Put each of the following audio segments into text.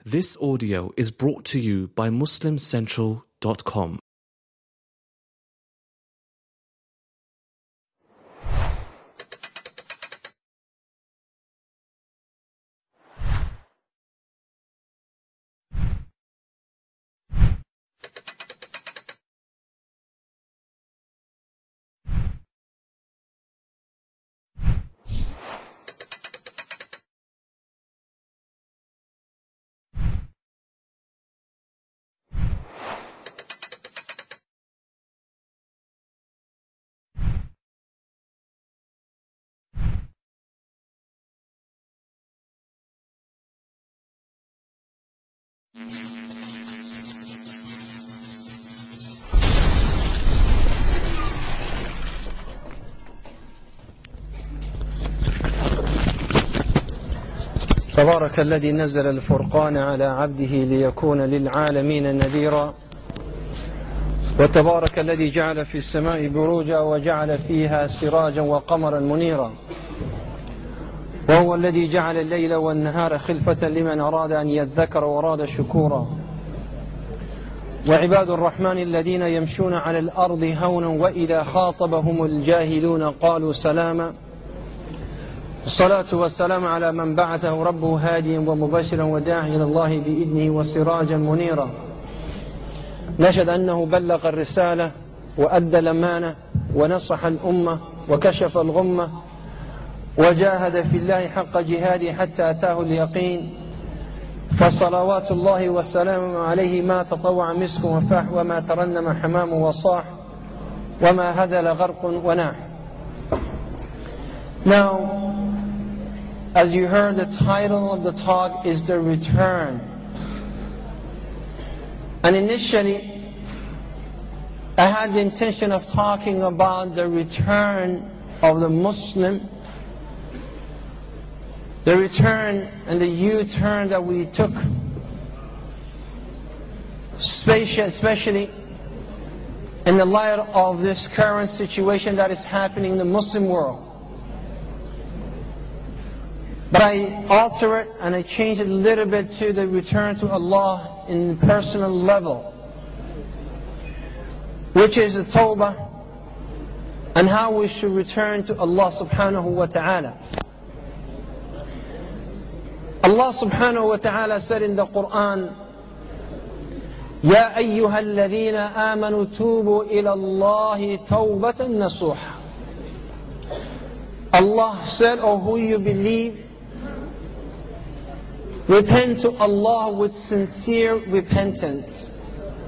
This audio is brought to you by MuslimCentral.com. تبارك الذي نزل الفرقان على عبده ليكون للعالمين نذيرا وتبارك الذي جعل في السماء بروجا وجعل فيها سراجا وقمرا منيرا وهو الذي جعل الليل والنهار خلفة لمن أراد أن يذكر وأراد شكورا وعباد الرحمن الذين يمشون على الأرض هونا وإذا خاطبهم الجاهلون قالوا سلاما. الصلاة والسلام على من بعثه ربه هاديا ومبشرا وداعيا إلى الله بإذنه وسراجا منيرا. نشهد أنه بلغ الرسالة وأدى الأمانة ونصح الأمة وكشف الغمة وجاهد في الله حق جهاده حتى أتاه اليقين، فصلوات الله والسلام عليه ما تطوع مسك وفاح وما ترنم حمام وصاح وما هدل غرق وناح. Now, as you heard, the title of the talk is The Return. And initially, I had the intention of talking about the return of the Muslim, the return and the U-turn that we took, especially in the light of this current situation that is happening in the Muslim world. But I alter it and I change it a little bit to the return to Allah in personal level, which is the tawbah and how we should return to Allah subhanahu wa ta'ala. Allah subhanahu wa ta'ala said in the Quran, يَا أَيُّهَا الَّذِينَ آمَنُوا تُوبُوا إِلَى اللَّهِ تَوْبَةً نَصُوحًا. Allah said, "O who you believe, repent to Allah with sincere repentance."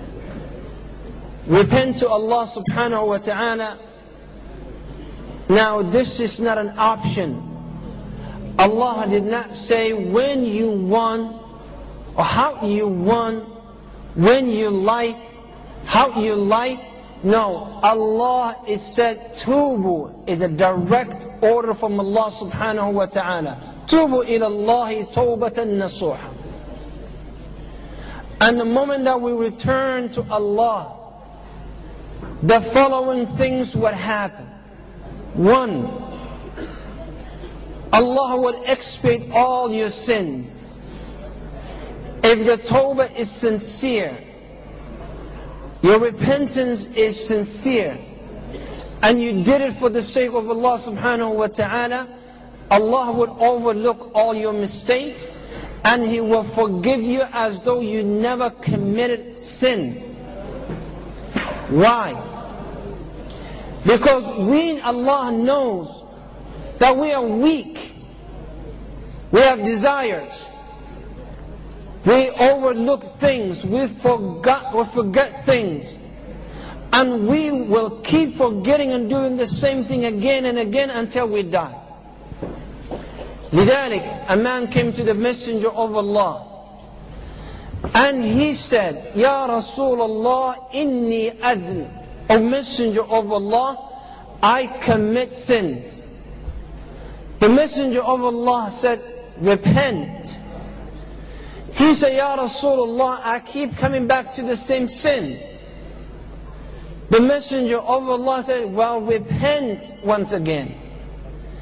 Repent to Allah subhanahu wa ta'ala. Now this is not an option. Allah did not say when you want or how you want, when you like, how you like. No, Allah is said tubu is a direct order from Allah subhanahu wa ta'ala. Tubu ila Allahi tawbatan nasuha. And the moment that we return to Allah, the following things would happen. One, Allah would expiate all your sins. If the tawbah is sincere, your repentance is sincere, and you did it for the sake of Allah subhanahu wa ta'ala, Allah would overlook all your mistakes and He will forgive you as though you never committed sin. Why? Because Allah knows that we are weak. We have desires. We overlook things. We forget things. And we will keep forgetting and doing the same thing again and again until we die. لذلك, a man came to the Messenger of Allah and he said, "Ya Rasulullah, inni adn." O Messenger of Allah, I commit sins. The Messenger of Allah said, "Repent." He said, "Ya Rasulullah, I keep coming back to the same sin." The Messenger of Allah said, "Well, repent once again."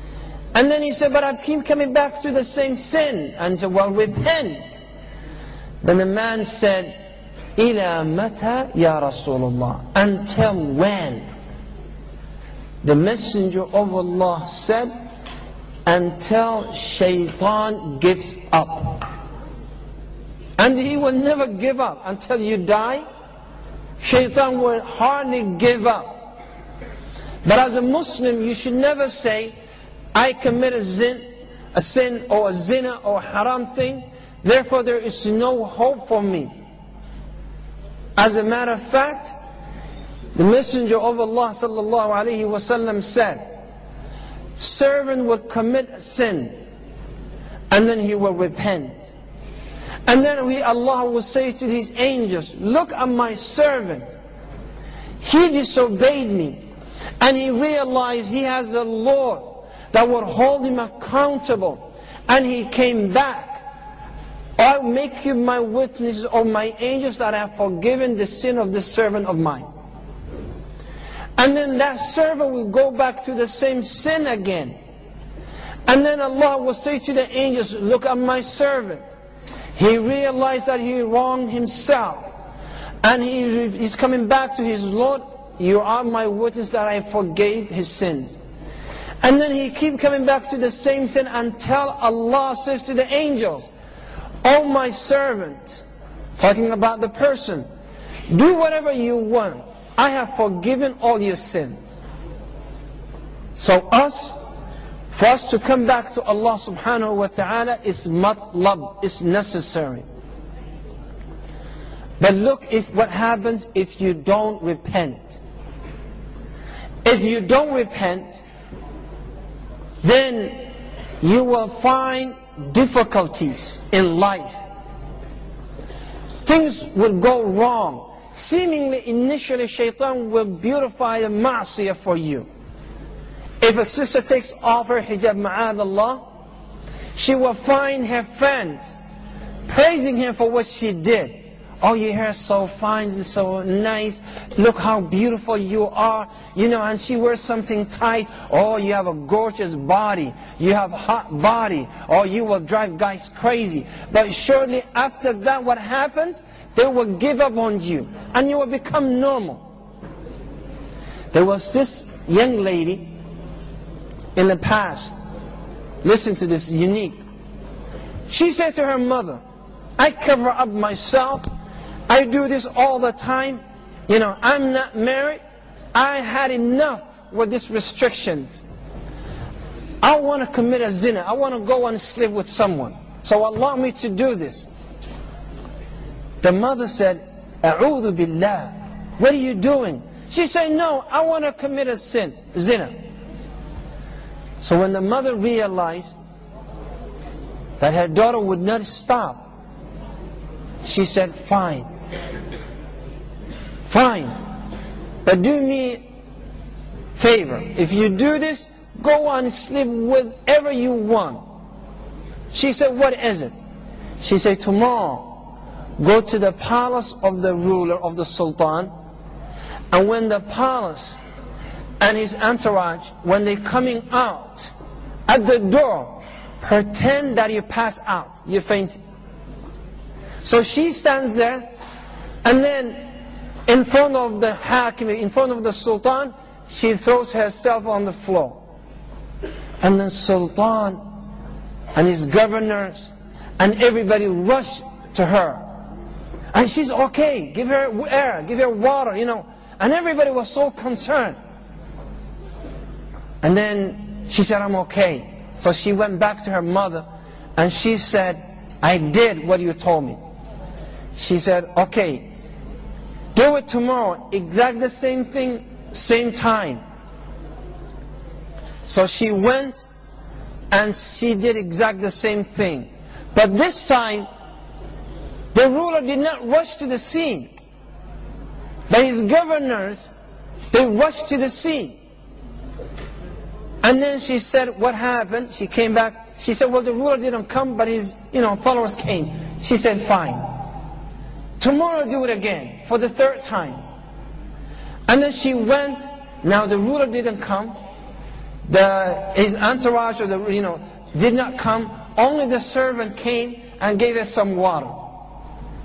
And then he said, "But I keep coming back to the same sin." And he said, "Well, repent." Then the man said, إِلَى مَتَى يَا رَسُولُ اللَّهِ? Until when? The Messenger of Allah said, until shaitan gives up. And he will never give up until you die. Shaitan will hardly give up. But as a Muslim, you should never say, I commit a sin or a zina or a haram thing, therefore there is no hope for me. As a matter of fact, the Messenger of Allah sallallahu alaihi wasallam said, servant will commit a sin and then he will repent. And then Allah will say to His angels, look at my servant. He disobeyed me and he realized he has a Lord that will hold him accountable, and he came back. I'll make you my witnesses of my angels that I have forgiven the sin of this servant of mine. And then that servant will go back to the same sin again. And then Allah will say to the angels, look at my servant. He realized that he wronged himself. And he's coming back to his Lord. You are my witness that I forgave his sins. And then he keeps coming back to the same sin until Allah says to the angels, oh my servant, talking about the person, do whatever you want. I have forgiven all your sins. So for us to come back to Allah subhanahu wa ta'ala is matlab, is necessary. But look what happens if you don't repent. If you don't repent, then you will find difficulties in life. Things will go wrong. Seemingly, initially, shaitan will beautify the ma'asiyah for you. If a sister takes off her hijab, ma'adallah, she will find her friends praising her for what she did. Oh, your hair is so fine and so nice. Look how beautiful you are. You know, and she wears something tight. Oh, you have a gorgeous body. You have a hot body. Oh, you will drive guys crazy. But shortly after that, what happens? They will give up on you. And you will become normal. There was this young lady in the past. Listen to this, unique. She said to her mother, I cover up myself. I do this all the time. You know, I'm not married. I had enough with these restrictions. I want to commit a zina. I want to go and sleep with someone. So allow me to do this. The mother said, A'udhu billah. What are you doing? She said, no, I want to commit a sin, zina. So when the mother realized that her daughter would not stop, she said, fine. Fine. But do me a favor. If you do this, go and sleep with whoever you want. She said, what is it? She said, tomorrow, go to the palace of the ruler, of the sultan. And when the palace and his entourage, when they're coming out, at the door, pretend that you pass out, you fainted. So she stands there, and then in front of the hakim, in front of the sultan, she throws herself on the floor. And the sultan and his governors and everybody rush to her. And she's okay, give her air, give her water, you know. And everybody was so concerned. And then she said, I'm okay. So she went back to her mother and she said, I did what you told me. She said, okay, do it tomorrow, exactly the same thing, same time. So she went and she did exactly the same thing. But this time, the ruler did not rush to the scene. But his governors, they rushed to the scene. And then she said, what happened? She came back. She said, well, the ruler didn't come, but his followers came. She said, fine. Tomorrow do it again, for the third time. And then she went. Now the ruler didn't come. His entourage, did not come. Only the servant came and gave her some water.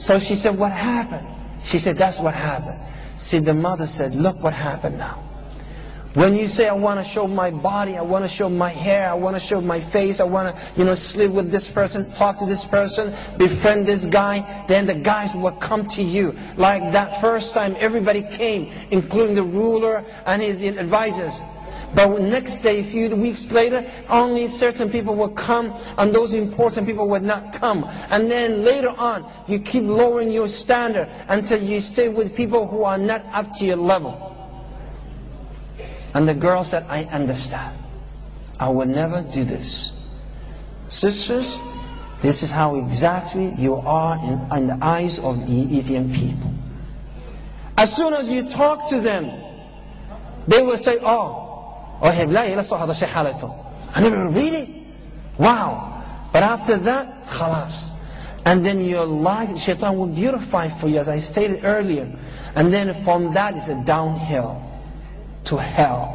So she said, what happened? She said, that's what happened. See, the mother said, look what happened now. When you say, I want to show my body, I want to show my hair, I want to show my face, I want to, sleep with this person, talk to this person, befriend this guy, then the guys will come to you. Like that first time, everybody came, including the ruler and his advisors. But next day, a few weeks later, only certain people will come, and those important people will not come. And then later on, you keep lowering your standard until you stay with people who are not up to your level. And the girl said, I understand. I will never do this. Sisters, this is how exactly you are in the eyes of the Egyptian people. As soon as you talk to them, they will say, I never read it. Wow. But after that, khalas. And then your life, shaitan will beautify for you, as I stated earlier. And then from that is a downhill to hell.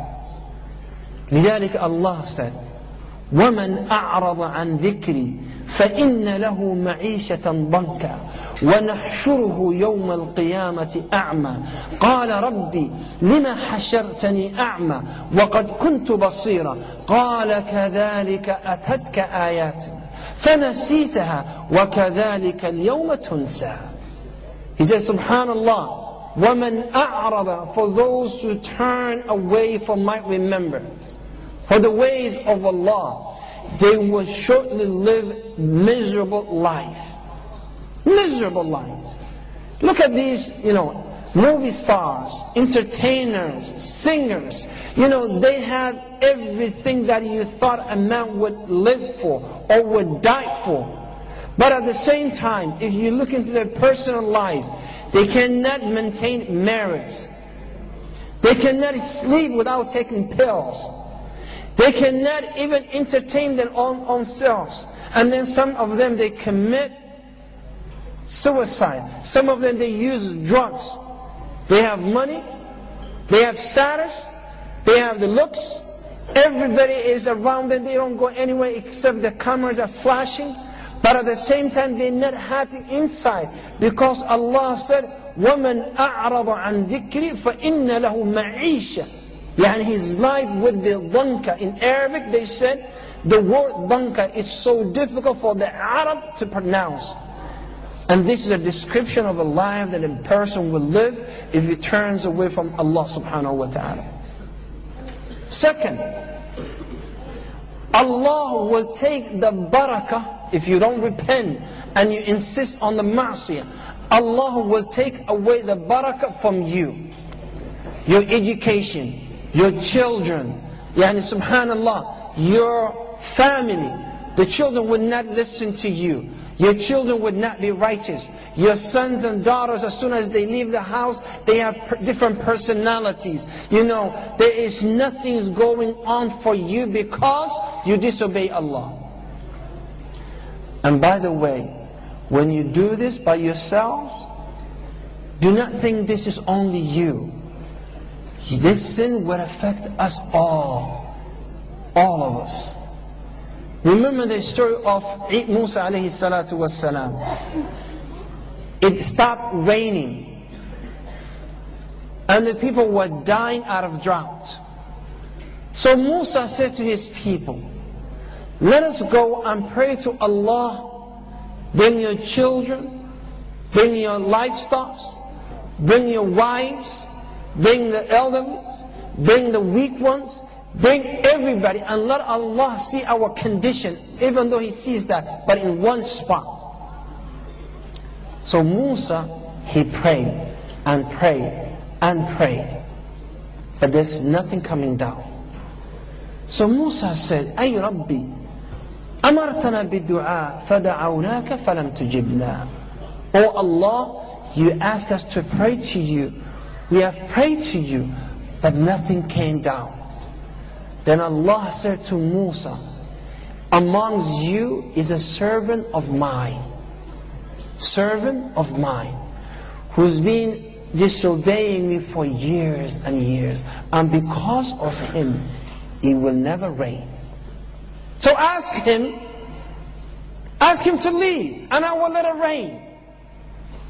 لذلك Allah said, وَمَنْ أَعْرَضَ عَنْ ذِكْرِي فَإِنَّ لَهُ مَعِيشَةً ضَنْكًا وَنَحْشُرُهُ يَوْمَ الْقِيَامَةِ أَعْمَى قَالَ رَبِّي لِمَ حَشَرْتَنِي أَعْمَى وَقَدْ كُنْتُ بَصِيرًا قَالَ كَذَلِكَ أَتَتْكَ آيَاتُنَا فَنَسِيتَهَا وَكَذَلِكَ الْيَوْمَ تُنْسَى. He says, Subhanallah, وَمَنْ أَعْرَضَ, for those who turn away from my remembrance, for the ways of Allah, they will shortly live miserable life. Miserable life. Look at these, movie stars, entertainers, singers. They have everything that you thought a man would live for or would die for. But at the same time, if you look into their personal life, they cannot maintain marriage. They cannot sleep without taking pills. They cannot even entertain their own selves. And then some of them, they commit suicide. Some of them, they use drugs. They have money. They have status. They have the looks. Everybody is around them. They don't go anywhere except the cameras are flashing. But at the same time, they're not happy inside. Because Allah said, وَمَنْ أَعْرَضَ عَنْ ذِكْرِ فَإِنَّ لَهُ مَعِيشَةً. Yani his life would be dhanka. In Arabic, they said, the word dhanka is so difficult for the Arab to pronounce. And this is a description of a life that a person will live if he turns away from Allah subhanahu wa ta'ala. Second, Allah will take the barakah. If you don't repent and you insist on the ma'asiyah, Allah will take away the barakah from you. Your education, your children, subhanallah, your family. The children would not listen to you. Your children would not be righteous. Your sons and daughters, as soon as they leave the house, they have different personalities. There is nothing going on for you because you disobey Allah. And by the way, when you do this by yourselves, do not think this is only you. This sin will affect us all of us. Remember the story of Musa alayhi salatu wassalam. It stopped raining, and the people were dying out of drought. So Musa said to his people, let us go and pray to Allah. Bring your children, bring your livestock, bring your wives, bring the elderly, bring the weak ones, bring everybody, and let Allah see our condition, even though He sees that, but in one spot. So Musa, he prayed and prayed and prayed, but there's nothing coming down. So Musa said, Ay Rabbi, أمرتنا بالدعاء فدعوناك فلم تجبنا. Oh Allah, you asked us to pray to you. We have prayed to you, but nothing came down. Then Allah said to Musa, amongst you is a servant of mine, who's been disobeying me for years and years, and because of him, it will never rain. So ask him to leave, and I will let it rain.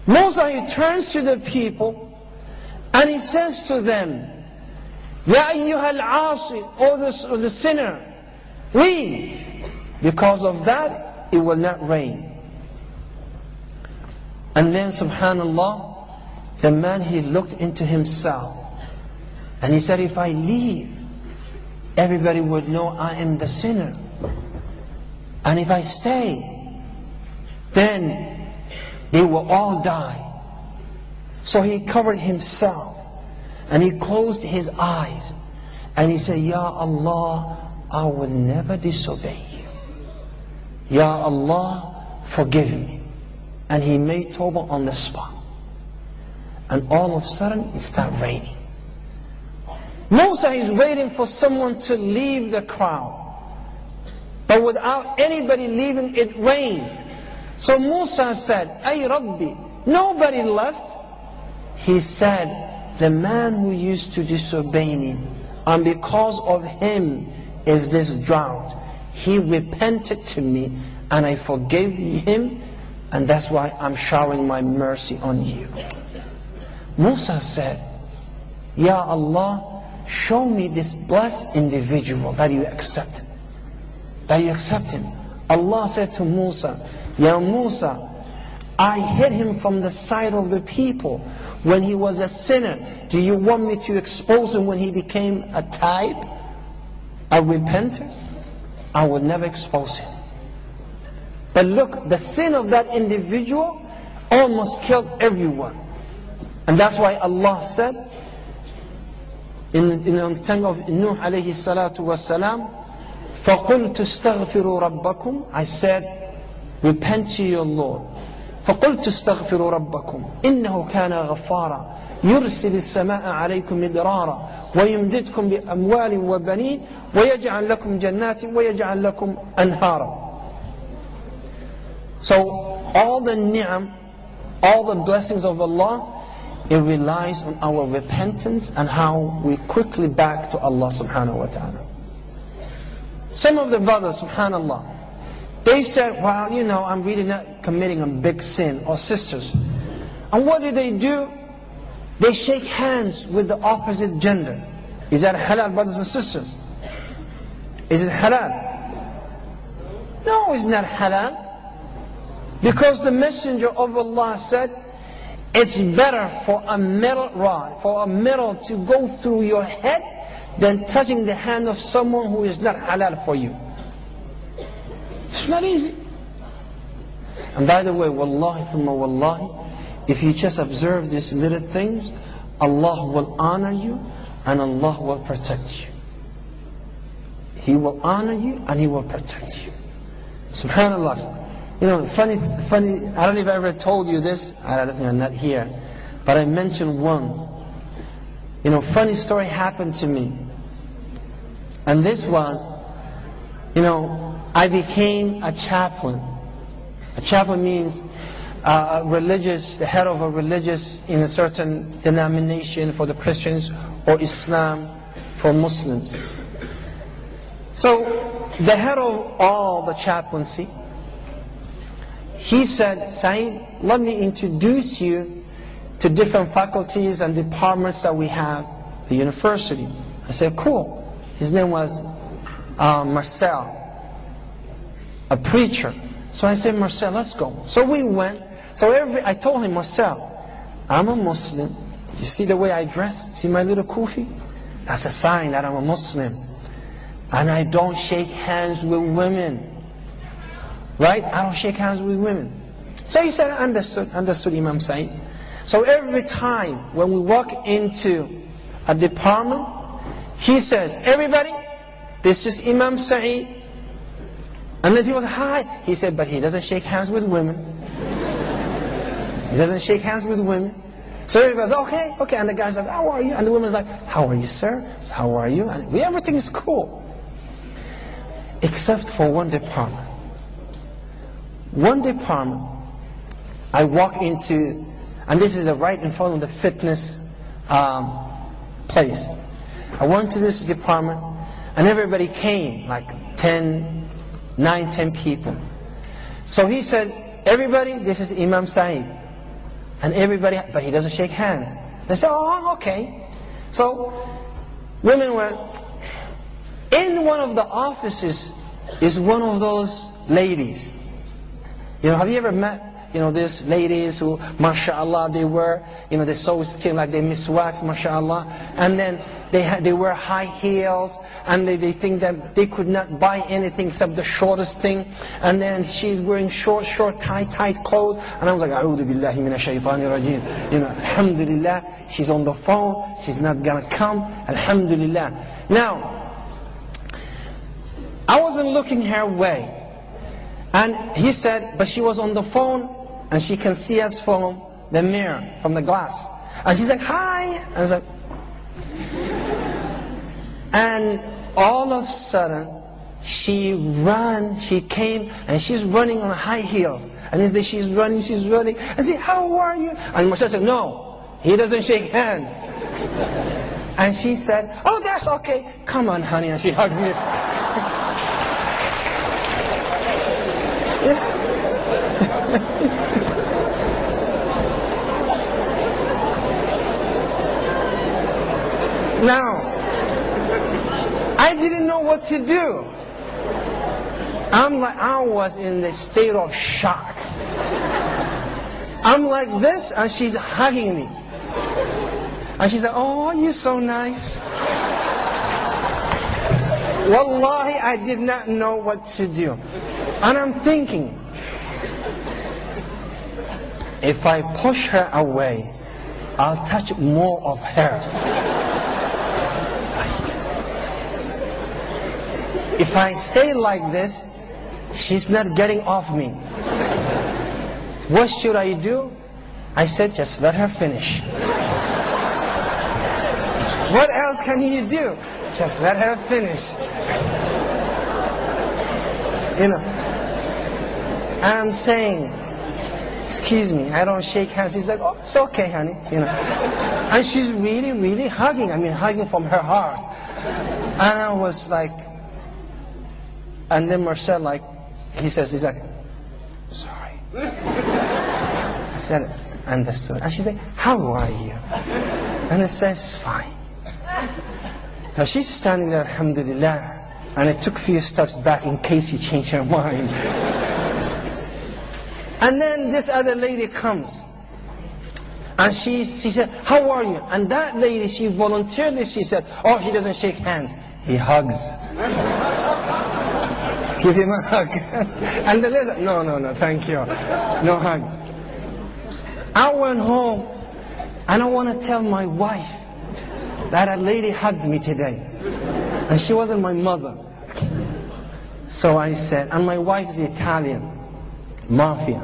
Musa, he turns to the people and he says to them, Ya ayyuha al-asi, O the sinner, leave. Because of that, it will not rain. And then, subhanallah, the man, he looked into himself and he said, if I leave, everybody would know I am the sinner. And if I stay, then they will all die. So he covered himself and he closed his eyes and he said, Ya Allah, I will never disobey you. Ya Allah, forgive me. And he made tawbah on the spot. And all of a sudden, it started raining. Musa is waiting for someone to leave the crowd. But without anybody leaving, it rained. So Musa said, Ay Rabbi, nobody left. He said, the man who used to disobey me, and because of him is this drought. He repented to me, and I forgave him, and that's why I'm showering my mercy on you. Musa said, Ya Allah, show me this blessed individual that you accept. That you accept him. Allah said to Musa, Ya Musa, I hid him from the sight of the people when he was a sinner. Do you want me to expose him when he became a type, a repenter? I would never expose him. But look, the sin of that individual almost killed everyone. And that's why Allah said, in the tongue of Nuh alayhi salatu wasalam, فَقُلْتُ اسْتَغْفِرُوا رَبَّكُمْ, I said, repent to your Lord. فَقُلْتُ اسْتَغْفِرُوا رَبَّكُمْ إِنَّهُ كَانَ غَفَّارًا يُرْسِلِ السَّمَاءَ عَلَيْكُمْ مِدْرَارًا وَيُمْدِدْكُمْ بِأَمْوَالٍ وَبَنِينَ وَيَجْعَلْ لَكُمْ جَنَّاتٍ وَيَجْعَلْ لَكُمْ أَنْهَارًا. So all the ni'am, all the blessings of Allah, it relies on our repentance and how we quickly back to Allah subhanahu wa ta'ala. Some of the brothers, subhanallah, they said, well, you know, I'm really not committing a big sin, or sisters. And what do? They shake hands with the opposite gender. Is that halal, brothers and sisters? Is it halal? No, it's not halal. Because the Messenger of Allah said, it's better for a metal rod, for a metal to go through your head than touching the hand of someone who is not halal for you. It's not easy. And by the way, wallahi thumma wallahi, if you just observe these little things, Allah will honor you and Allah will protect you. He will honor you and He will protect you. SubhanAllah. You know, funny, I don't know if I ever told you this, I don't think I'm not here, but I mentioned once. You know, funny story happened to me. And this was, you know, I became a chaplain. A chaplain means the head of a religious in a certain denomination for the Christians, or Islam for Muslims. So, the head of all the chaplaincy, he said, Saeed, let me introduce you to different faculties and departments that we have at the university. I said, cool. His name was Marcel, a preacher. So I said, Marcel, let's go. So we went. So I told him, Marcel, I'm a Muslim. You see the way I dress? See my little kufi? That's a sign that I'm a Muslim. And I don't shake hands with women. Right? I don't shake hands with women. So he said, understood Imam Saeed. So every time when we walk into a department, he says, everybody, this is Imam Saeed. And then people say, hi. He said, but he doesn't shake hands with women. He doesn't shake hands with women. So everybody's okay. And the guy's like, how are you? And the woman's like, how are you, sir? How are you? And everything is cool. Except for one department. One department, I walk into, and this is right in front of the fitness place. I went to this department, and everybody came, like 9, 10 people. So he said, everybody, this is Imam Saeed. And everybody, but he doesn't shake hands. They say, oh, okay. So women went, in one of the offices is one of those ladies. Have you ever met, these ladies who, mashallah, they wear, they're so skin like they miswax, mashallah. And then they wear high heels, and they think that they could not buy anything except the shortest thing. And then she's wearing short, tight clothes. And I was like, A'udhu billahi minash shaitanir rajim. Alhamdulillah, she's on the phone, she's not gonna come, alhamdulillah. Now, I wasn't looking her way. And he said, but she was on the phone, and she can see us from the mirror, from the glass. And she's like, hi. And I was like, and all of a sudden, she came, and she's running on high heels. And she's running. I said, how are you? And Moshe said, no, he doesn't shake hands. And she said, oh, that's okay. Come on, honey. And she hugged me. Now, I didn't know what to do. I was in the state of shock. I'm like this, and she's hugging me. And she's like, oh, you're so nice. Wallahi, I did not know what to do. And I'm thinking, if I push her away, I'll touch more of her. If I say like this, she's not getting off me. What should I do? I said, just let her finish. What else can you do? Just let her finish. I'm saying, excuse me, I don't shake hands. She's like, oh, it's okay, honey. And she's really hugging. Hugging from her heart. And I was like, and then Marcel, he's like, sorry. I said, understood. And she's like, how are you? And I said, it's fine. Now she's standing there, alhamdulillah. And I took a few steps back in case she changed her mind. And then this other lady comes. And she said, how are you? And that lady, she voluntarily, she said, oh, he doesn't shake hands. He hugs. Give him a hug. And the lady said, no, thank you. No hugs. I went home, and I want to tell my wife that a lady hugged me today. And she wasn't my mother. So I said, and my wife is Italian, mafia.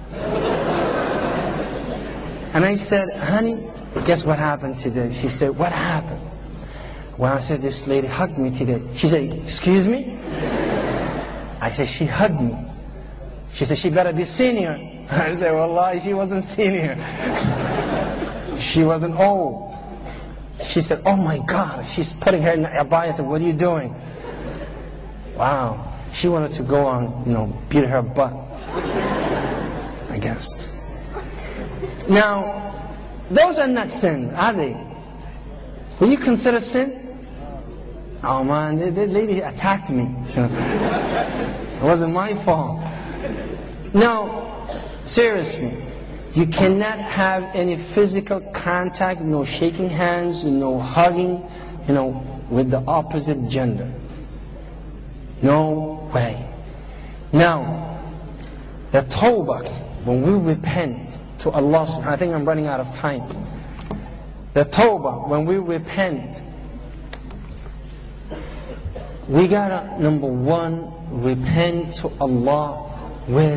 And I said, honey, guess what happened today? She said, what happened? Well, I said, this lady hugged me today. She said, excuse me? I said, she hugged me. She said, she better be senior. I said, wallahi, she wasn't senior. She wasn't old. She said, oh my God. She's putting her in the abaya and said, what are you doing? Wow. She wanted to go on, beat her butt, I guess. Now, those are not sins, are they? Will you consider sin? Oh man, the lady attacked me. So it wasn't my fault. Now, seriously, you cannot have any physical contact, no shaking hands, no hugging, with the opposite gender. No way. Now, the tawbah, when we repent to Allah subhanahu wa ta'ala, I think I'm running out of time. The tawbah, when we repent, we gotta, number one, repent to Allah with,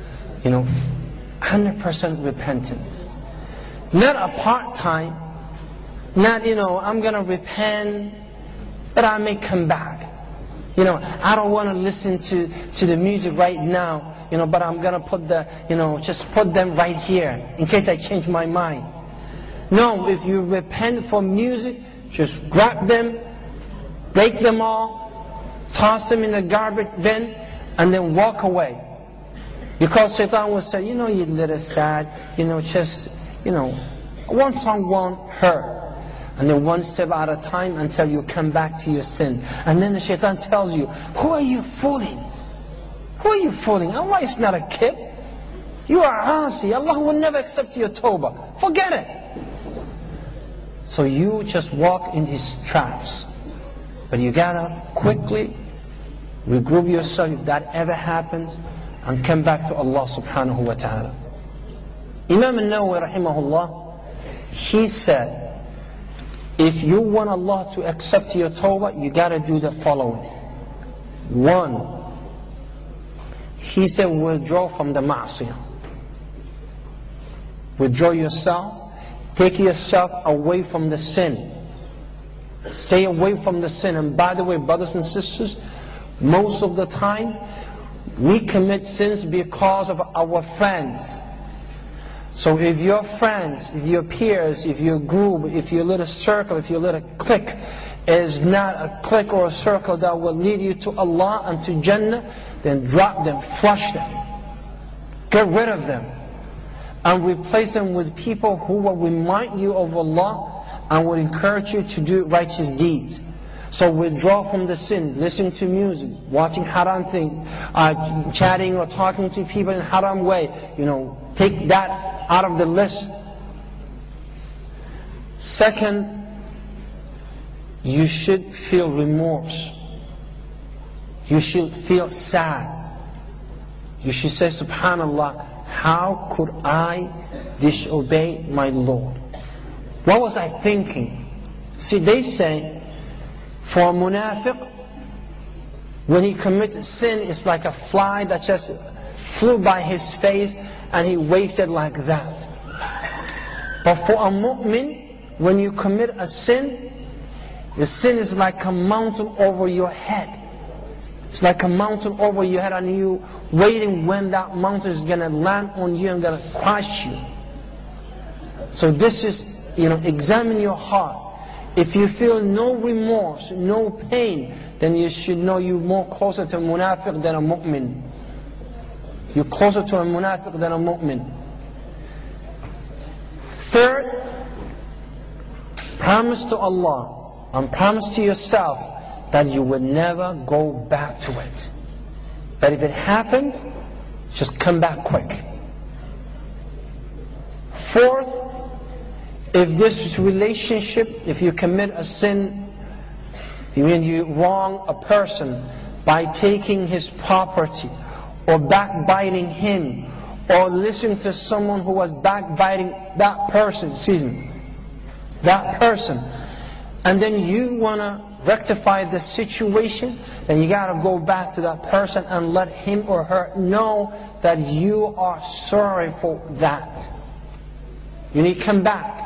100% repentance. Not a part-time, not, I'm gonna repent, but I may come back. I don't want to listen to the music right now, but I'm going to put just put them right here in case I change my mind. No, if you repent from music, just grab them, break them all, toss them in the garbage bin, and then walk away. Because shaitan will say, you little sad, one song won't hurt. And then one step at a time until you come back to your sin. And then the shaitan tells you, who are you fooling? Who are you fooling? Allah is not a kid. You are asi. Allah will never accept your tawbah. Forget it. So you just walk in his traps. But you gotta quickly regroup yourself if that ever happens and come back to Allah subhanahu wa ta'ala. Imam al-Nawawi rahimahullah, he said, if you want Allah to accept your tawbah, you gotta do the following. 1, he said, withdraw from the ma'asiyah. Withdraw yourself, take yourself away from the sin. Stay away from the sin. And by the way, brothers and sisters, most of the time, we commit sins because of our friends. So if your friends, if your peers, if your group, if your little circle, if your little clique is not a clique or a circle that will lead you to Allah and to Jannah, then drop them, flush them, get rid of them, and replace them with people who will remind you of Allah and will encourage you to do righteous deeds. So withdraw from the sin, listening to music, watching haram things, chatting or talking to people in haram way. Take that out of the list. Second, you should feel remorse. You should feel sad. You should say, subhanallah, how could I disobey my Lord? What was I thinking? See, they say, for a munafiq, when he commits sin, it's like a fly that just flew by his face and he waved it like that. But for a mu'min, when you commit a sin, the sin is like a mountain over your head. It's like a mountain over your head, and you waiting when that mountain is going to land on you and going to crush you. So this is, examine your heart. If you feel no remorse, no pain, then you should know you're more closer to a munafiq than a mu'min. You're closer to a munafiq than a mu'min. Third, promise to Allah and promise to yourself that you will never go back to it. But if it happens, just come back quick. Fourth, if this relationship, if you commit a sin, when you wrong a person by taking his property, or backbiting him, or listening to someone who was backbiting that person, and then you want to rectify the situation, then you got to go back to that person and let him or her know that you are sorry for that. You need to come back.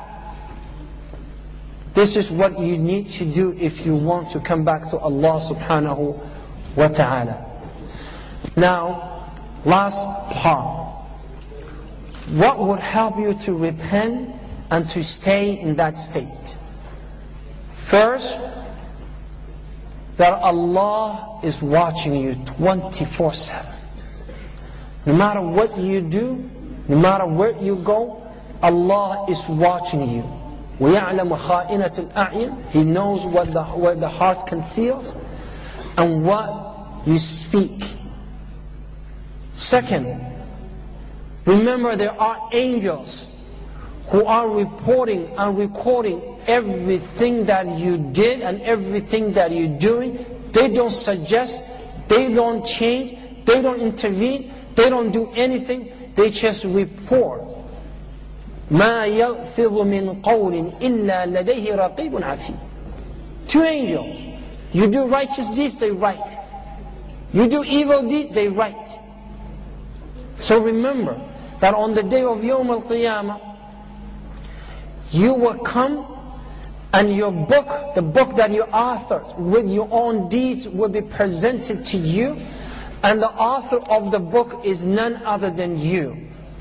This is what you need to do if you want to come back to Allah subhanahu wa ta'ala. Now, last part. What would help you to repent and to stay in that state? First, that Allah is watching you 24/7. No matter what you do, no matter where you go, Allah is watching you. وَيَعْلَمُ خَائِنَةُ الْأَعْيُنِ. He knows what the heart conceals and what you speak. Second, remember there are angels who are reporting and recording everything that you did and everything that you're doing. They don't suggest, they don't change, they don't intervene, they don't do anything, they just report. مَا يَلْفِظُ مِنْ قَوْلٍ إِلَّا لَدَيْهِ رَقِيبٌ عَتِيدٌ. Two angels. You do righteous deeds, they write. You do evil deeds, they write. So remember that on the day of Yawm al-Qiyamah, you will come and your book, the book that you authored with your own deeds, will be presented to you, and the author of the book is none other than you.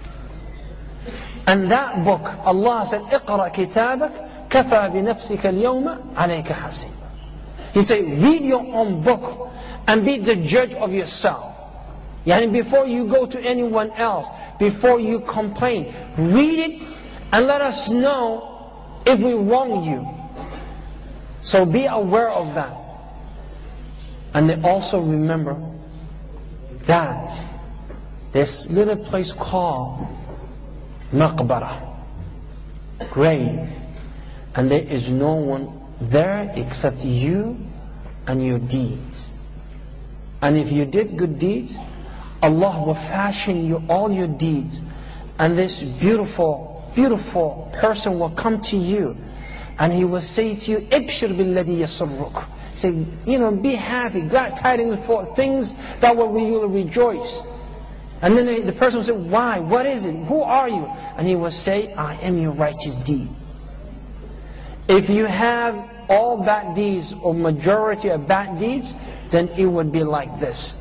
And that book, Allah said, اقرأ كتابك كفى بنفسك اليوم عليك حسيبا. He said, read your own book and be the judge of yourself. Yani before you go to anyone else, before you complain, read it and let us know if we wrong you. So be aware of that. And then also remember that this little place called Maqbarah, grave, and there is no one there except you and your deeds. And if you did good deeds, Allah will fashion you all your deeds, and this beautiful, beautiful person will come to you, and he will say to you, "Ibshir billadhi yasurruk." Say, be happy, glad tidings for things that will you will rejoice. And then the person will say, "Why? What is it? Who are you?" And he will say, "I am your righteous deed." If you have all bad deeds or majority of bad deeds, then it would be like this.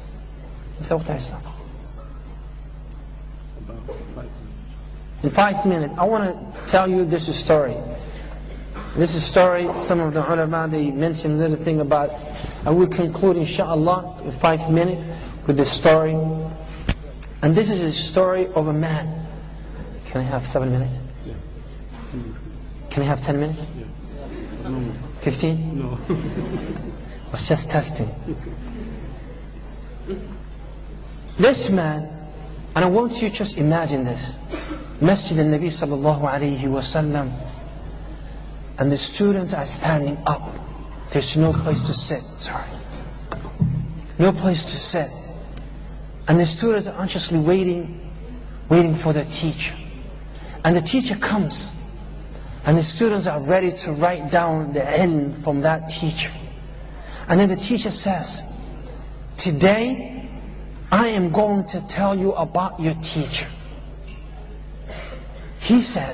In 5 minutes, I want to tell you this story. This is a story, some of the ulama, they mentioned a little thing about, and we conclude inshallah in 5 minutes with this story. And this is a story of a man. Can I have 7 minutes? Yeah. Can I have 10 minutes? Yeah. No. 15? No. I was just testing. This man, and I want you to just imagine this. Masjid al-Nabi sallallahu alayhi wa sallam, and the students are standing up. There's no place to sit, sorry. No place to sit. And the students are anxiously waiting for the teacher. And the teacher comes, and the students are ready to write down the ilm from that teacher. And then the teacher says, "Today, I am going to tell you about your teacher." He said,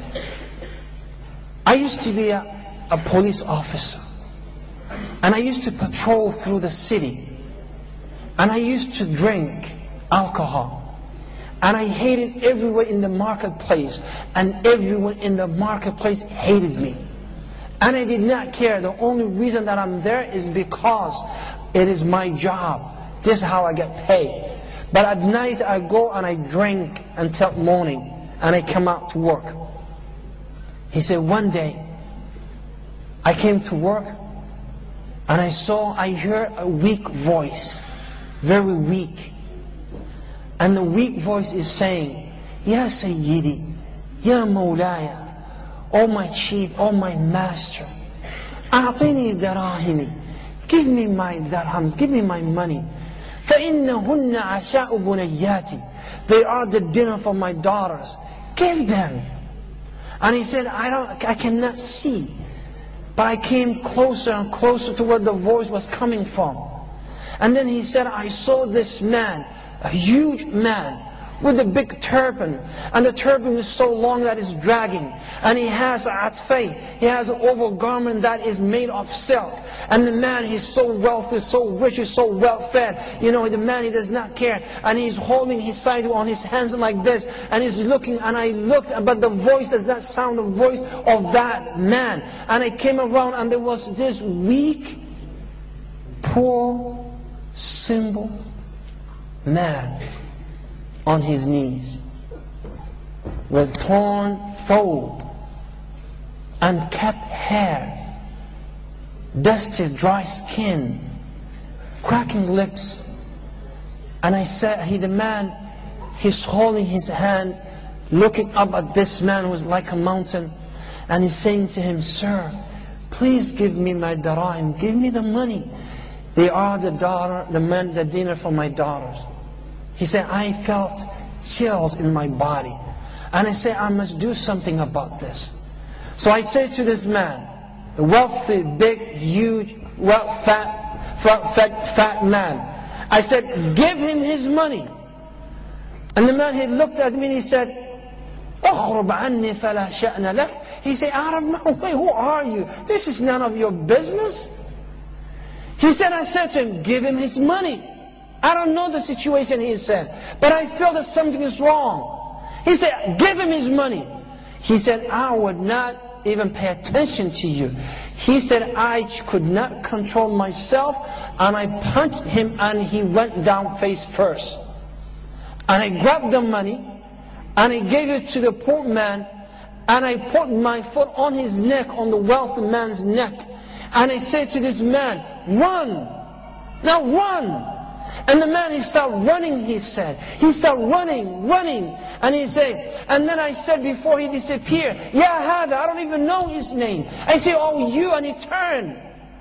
"I used to be a police officer, and I used to patrol through the city, and I used to drink alcohol, and I hated everyone in the marketplace, and everyone in the marketplace hated me. And I did not care. The only reason that I'm there is because it is my job. This is how I get paid. But at night I go and I drink until morning, and I come out to work." He said, "One day I came to work, and I heard a weak voice, very weak. And the weak voice is saying, 'Ya Sayyidi, Ya Mawlaya, oh my chief, oh my master, A'tini darahimi, give me my dirhams, give me my money. فَإِنَّهُنَّ عَشَاءُ بُنَيَّاتِ, they are the dinner for my daughters. Give them.' And he said, I cannot see. But I came closer and closer to where the voice was coming from. And then he said, I saw this man, a huge man, with a big turban. And the turban is so long that it's dragging. And he has atfay, he has an overgarment that is made of silk. And the man, he's so wealthy, so rich, he's so well fed. You know, the man, he does not care. And he's holding his side on his hands like this. And he's looking, and I looked, but the voice does not sound the voice of that man. And I came around, and there was this weak, poor, simple man on his knees with torn robe and kept hair, dusty, dry skin, cracking lips. And I said, the man, he's holding his hand, looking up at this man who was like a mountain, and he's saying to him, "Sir, please give me my darahim, give me the money. They are the dinner for my daughters." He said, I felt chills in my body. And I said, I must do something about this. So I said to this man, the wealthy, big, huge, fat man, I said, give him his money. And the man, he looked at me and he said, "أخرب عني فلا شأن لك." He said, out of my way, who are you? This is none of your business. He said, I said to him, give him his money. I don't know the situation, he said, but I feel that something is wrong. He said, give him his money. He said, I would not even pay attention to you. He said, I could not control myself, and I punched him, and he went down face first. And I grabbed the money, and I gave it to the poor man, and I put my foot on his neck, on the wealthy man's neck. And I said to this man, run! Now run! And the man, he started running, he said. He started running. And he said, and then I said before he disappeared, Ya Hada, I don't even know his name. I said, oh you, and he turned.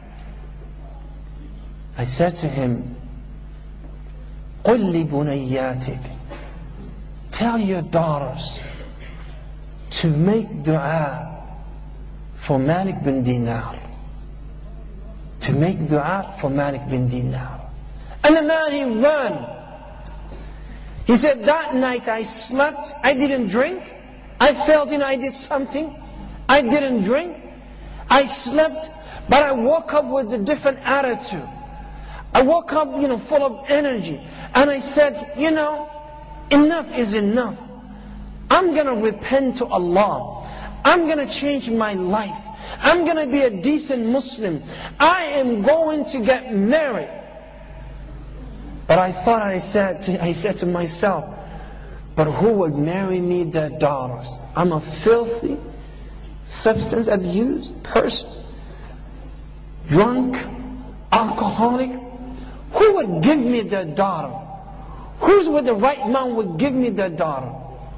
I said to him, قُلْ لِبُنَيَّاتِكَ, tell your daughters to make dua for Malik bin Dinar. To make dua for Malik bin Dinar. And the man, he ran. He said, that night I slept, I didn't drink. I felt, I did something. I didn't drink. I slept, but I woke up with a different attitude. I woke up, full of energy. And I said, enough is enough. I'm going to repent to Allah. I'm going to change my life. I'm going to be a decent Muslim. I am going to get married. But I thought, I said to myself, but who would marry me, their daughters? I'm a filthy, substance abuse person, drunk, alcoholic. Who would give me their daughter? Who's with the right man would give me their daughter?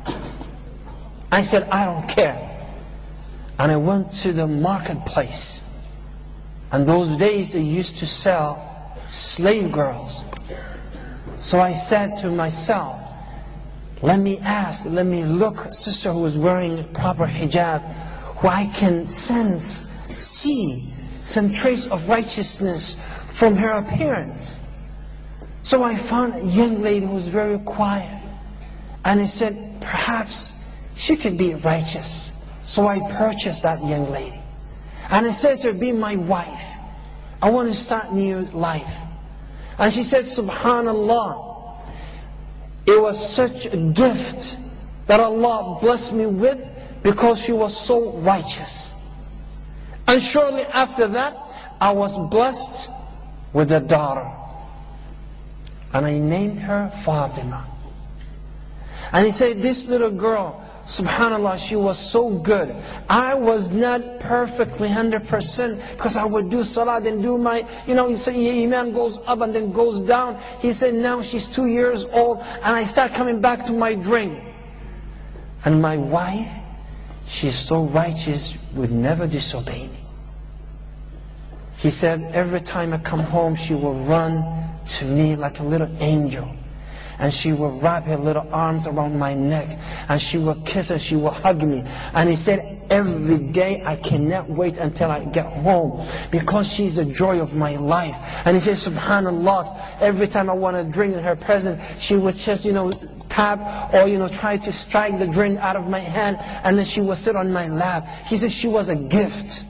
I said, I don't care. And I went to the marketplace. And those days they used to sell slave girls. So I said to myself, let me ask, let me look, a sister who is wearing proper hijab, who I can see some trace of righteousness from her appearance. So I found a young lady who was very quiet. And I said, perhaps she could be righteous. So I purchased that young lady. And I said to her, be my wife. I want to start new life. And she said, subhanallah, it was such a gift that Allah blessed me with because she was so righteous. And shortly after that, I was blessed with a daughter. And I named her Fatima. And he said, this little girl, subhanallah, she was so good. I was not perfectly 100% because I would do salah and do my, he said, iman goes up and then goes down. He said, now she's 2 years old and I start coming back to my drink. And my wife, she's so righteous, would never disobey me. He said, every time I come home, she will run to me like a little angel. And she will wrap her little arms around my neck. And she will kiss and she will hug me. And he said, every day I cannot wait until I get home. Because she's the joy of my life. And he said, subhanallah, every time I want to drink in her presence, she would just, tap or, try to strike the drink out of my hand. And then she would sit on my lap. He said, she was a gift.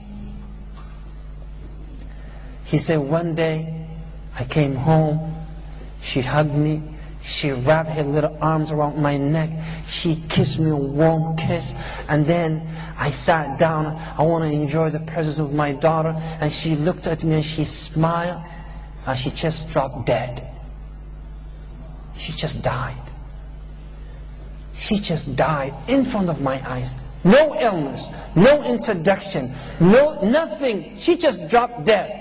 He said, one day I came home. She hugged me. She wrapped her little arms around my neck. She kissed me a warm kiss. And then I sat down. I want to enjoy the presence of my daughter. And she looked at me and she smiled. And she just dropped dead. She just died. She just died in front of my eyes. No illness, no introduction, nothing. She just dropped dead.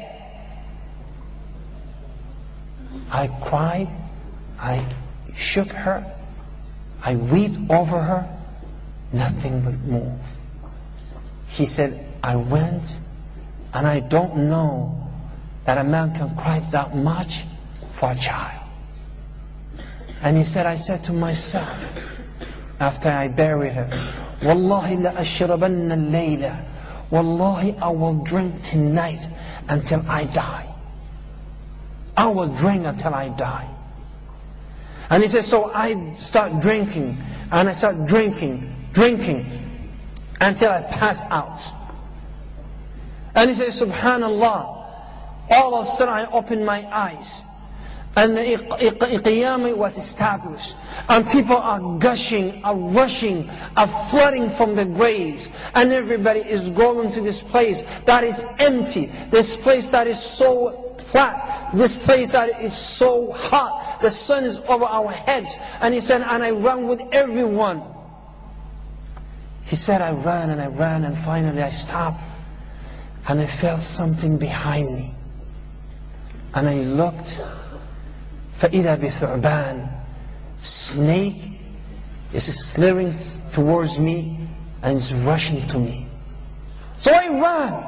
I cried. I shook her. I wept over her. Nothing would move. He said, I went, and I don't know that a man can cry that much for a child. And he said, I said to myself, after I buried her, Wallahi la ashrabanna al-layla. Wallahi, I will drink tonight until I die. I will drink until I die. And he said, so I start drinking, and I start drinking, until I pass out. And he said, subhanallah, all of a sudden I opened my eyes, and the Qiyamah was established. And people are gushing, are rushing, are flooding from the graves. And everybody is going to this place that is empty. This place that is so flat, this place that is so hot, the sun is over our heads. And he said, and I ran with everyone. He said, I ran, and finally I stopped. And I felt something behind me. And I looked, فَإِذَا بِثُعْبَانٍ, snake is slithering towards me and is rushing to me. So I ran,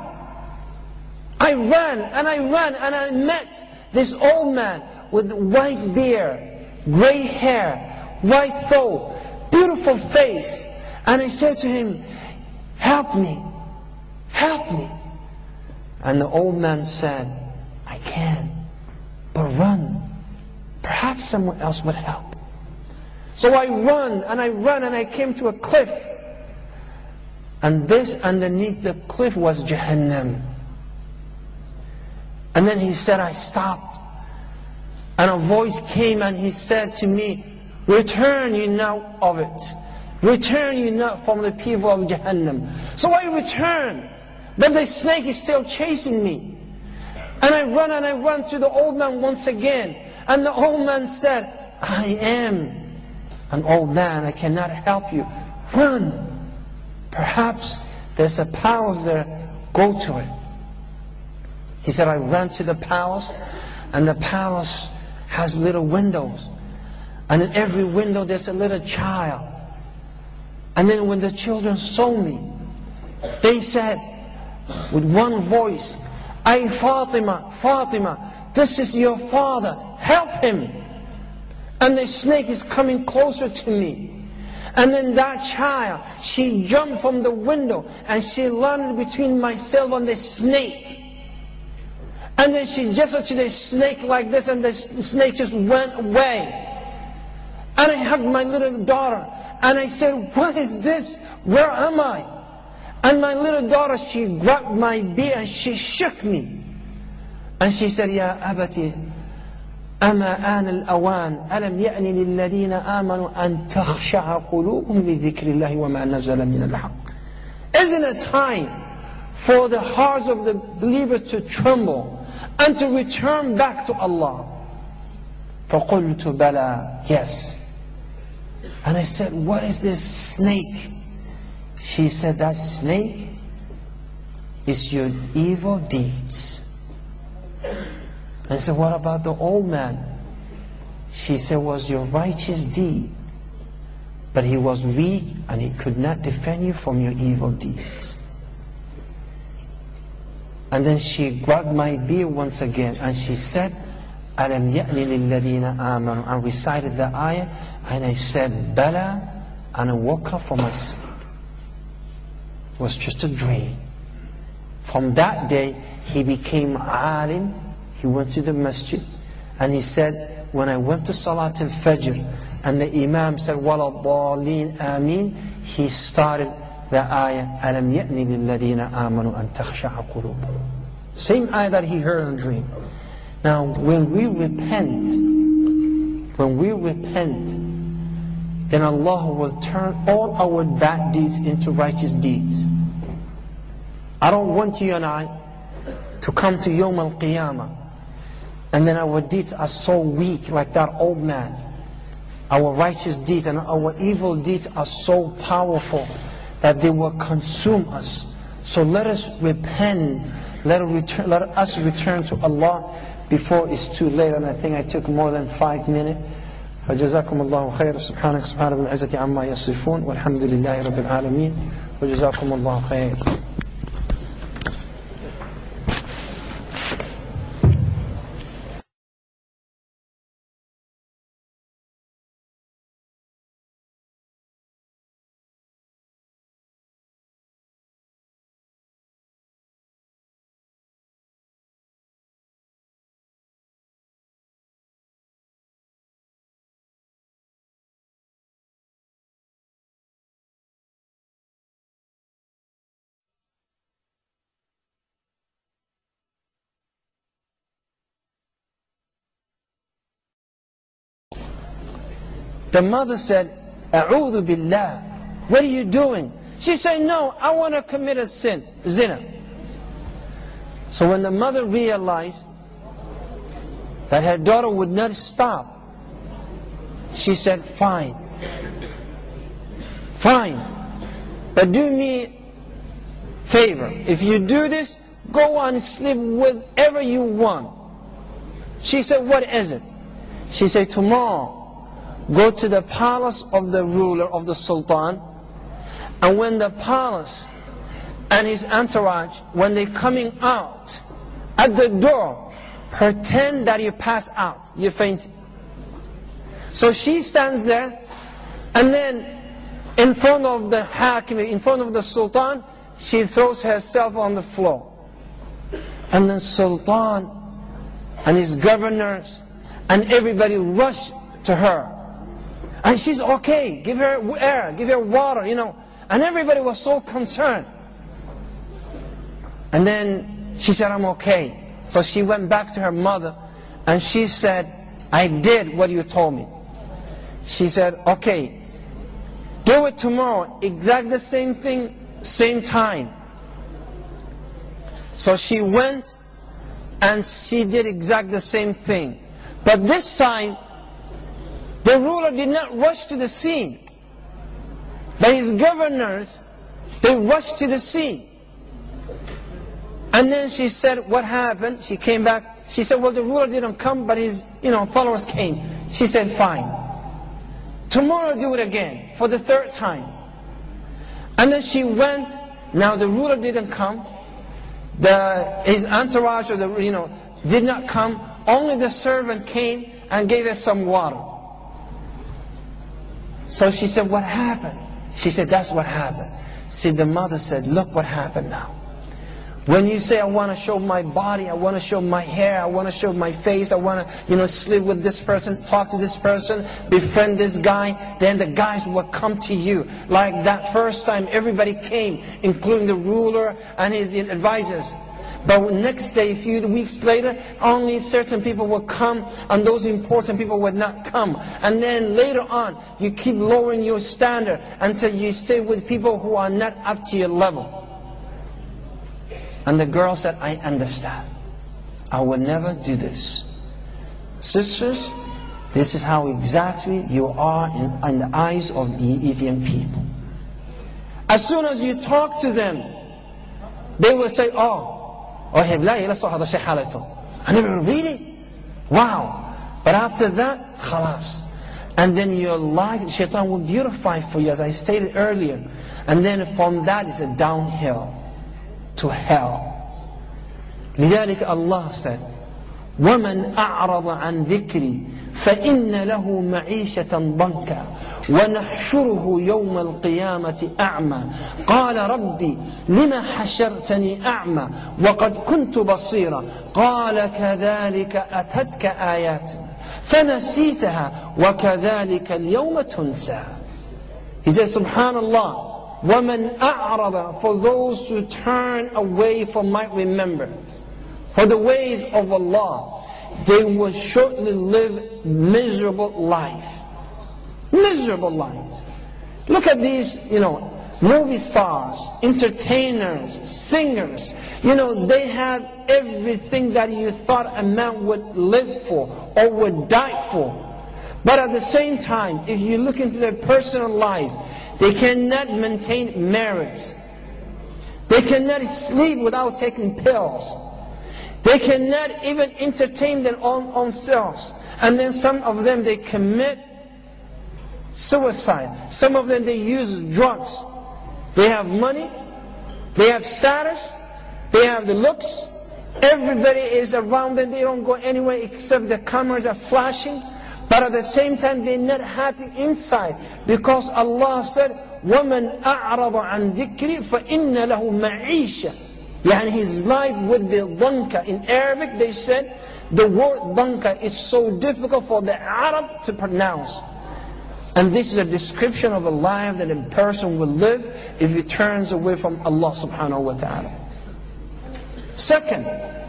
and I met this old man with white beard, gray hair, white thobe, beautiful face. And I said to him, help me, help me. And the old man said, I can, but run. Perhaps someone else would help. So I ran, and I came to a cliff. And this underneath the cliff was Jahannam. And then he said, I stopped. And a voice came and he said to me, return you now of it. Return you not from the people of Jahannam. So I returned, but the snake is still chasing me. And I run to the old man once again. And the old man said, I am an old man, I cannot help you. Run. Perhaps there's a palace there, go to it. He said, I ran to the palace, and the palace has little windows. And in every window there's a little child. And then when the children saw me, they said with one voice, Ay Fatima, Fatima, this is your father, help him. And the snake is coming closer to me. And then that child, she jumped from the window and she landed between myself and the snake. And then she gestured to the snake like this, and the snake just went away. And I hugged my little daughter and I said, what is this? Where am I? And my little daughter, she grabbed my beard and she shook me. And she said, Ya abati, أما آن الأوان ألم يأن للذين آمنوا أن تخشع قلوبهم لذكر الله وما نزل من الحق. Isn't it time for the hearts of the believers to tremble and to return back to Allah? فقلت بلى, yes. And I said, what is this snake? She said, that snake is your evil deeds. And I said, what about the old man? She said, was your righteous deed. But he was weak and he could not defend you from your evil deeds. And then she grabbed my beard once again and she said, أَلَمْ يَأْنِ لِلَّذِينَ آمَنُوا, and recited the ayah. And I said, Bala, and I woke up from my sleep. It was just a dream. From that day, he became alim. He went to the masjid and he said, when I went to Salat al-Fajr and the Imam said, وَلَا الضَّالِينَ آمين, he started the ayah, أَلَمْ يَأْنِ لِلَّذِينَ آمَنُوا أَن تَخْشَعَ قُلُوبُهُمْ. Same ayah that he heard in a dream. Now, when we repent, then Allah will turn all our bad deeds into righteous deeds. I don't want you and I to come to Yawm al-Qiyamah and then our deeds are so weak like that old man. Our righteous deeds and our evil deeds are so powerful that they will consume us. So let us repent, let us return to Allah before it's too late. And I think I took more than 5 minutes. فجزاكم الله خير. سبحانك سبحان رب العزة عما يصفون والحمد لله رب العالمين وجزاكم الله خير. The mother said, A'udhu billah, what are you doing? She said, no, I want to commit a sin, zina. So when the mother realized that her daughter would not stop. She said, fine, fine, but do me a favor. If you do this, go and sleep wherever you want. She said, what is it? She said, tomorrow, go to the palace of the ruler, of the sultan, and when the palace and his entourage, when they're coming out, at the door, pretend that you pass out, you faint. So she stands there, and then in front of the hakim, in front of the sultan, she throws herself on the floor. And the sultan and his governors and everybody rush to her. And she's okay, give her air, give her water, you know. And everybody was so concerned. And then she said, I'm okay. So she went back to her mother and she said, I did what you told me. She said, okay, do it tomorrow, exactly the same thing, same time. So she went and she did exactly the same thing. But this time, the ruler did not rush to the scene. But his governors, they rushed to the scene. And then she said, what happened? She came back. She said, well, the ruler didn't come, but his followers came. She said, fine. Tomorrow do it again, for the third time. And then she went. Now the ruler didn't come. His entourage, did not come. Only the servant came and gave her some water. So she said, what happened? She said, that's what happened. See, the mother said, look what happened now. When you say, I want to show my body, I want to show my hair, I want to show my face, I want to, sleep with this person, talk to this person, befriend this guy, then the guys will come to you. Like that first time, everybody came, including the ruler and his advisors. But next day, a few weeks later, only certain people will come, and those important people will not come. And then later on, you keep lowering your standard until you stay with people who are not up to your level. And the girl said, I understand. I will never do this. Sisters, this is how exactly you are in the eyes of the Egyptian people. As soon as you talk to them, they will say, I never really? Wow. But after that, khalas. And then your life, shaitan will beautify for you, as I stated earlier. And then from that is a downhill to hell. لذلك Allah said, وَمَنْ أَعْرَضَ عَنْ ذِكْرِي فَإِنَّ لَهُ مَعِيشَةً ضَنْكًا وَنَحْشُرُهُ يَوْمَ الْقِيَامَةِ أَعْمَى قَالَ رَبِّي لِمَ حَشَرْتَنِي أَعْمَى وَقَدْ كُنْتُ بَصِيرًا قَالَ كَذَلِكَ أَتَتْكَ آيَاتُ فَنَسِيتَهَا وَكَذَلِكَ الْيَوْمَ تُنْسَى. He says, Subhanallah, وَمَنْ أَعْرَضَ, for those who turn away from my remembrance, for the ways of Allah, they will shortly live miserable life. Miserable life. Look at these, movie stars, entertainers, singers. They have everything that you thought a man would live for or would die for. But at the same time, if you look into their personal life, they cannot maintain marriage. They cannot sleep without taking pills. They cannot even entertain their own selves. And then some of them, they commit suicide. Some of them, they use drugs. They have money. They have status. They have the looks. Everybody is around them. They don't go anywhere except the cameras are flashing. But at the same time, they're not happy inside. Because Allah said, وَمَنْ أَعْرَضَ عَنْ ذِكْرِ فَإِنَّ لَهُ مَعِيشَةً. Yani his life would be dhanka. In Arabic, they said, the word dhanka is so difficult for the Arab to pronounce. And this is a description of a life that a person will live if he turns away from Allah subhanahu wa ta'ala. Second,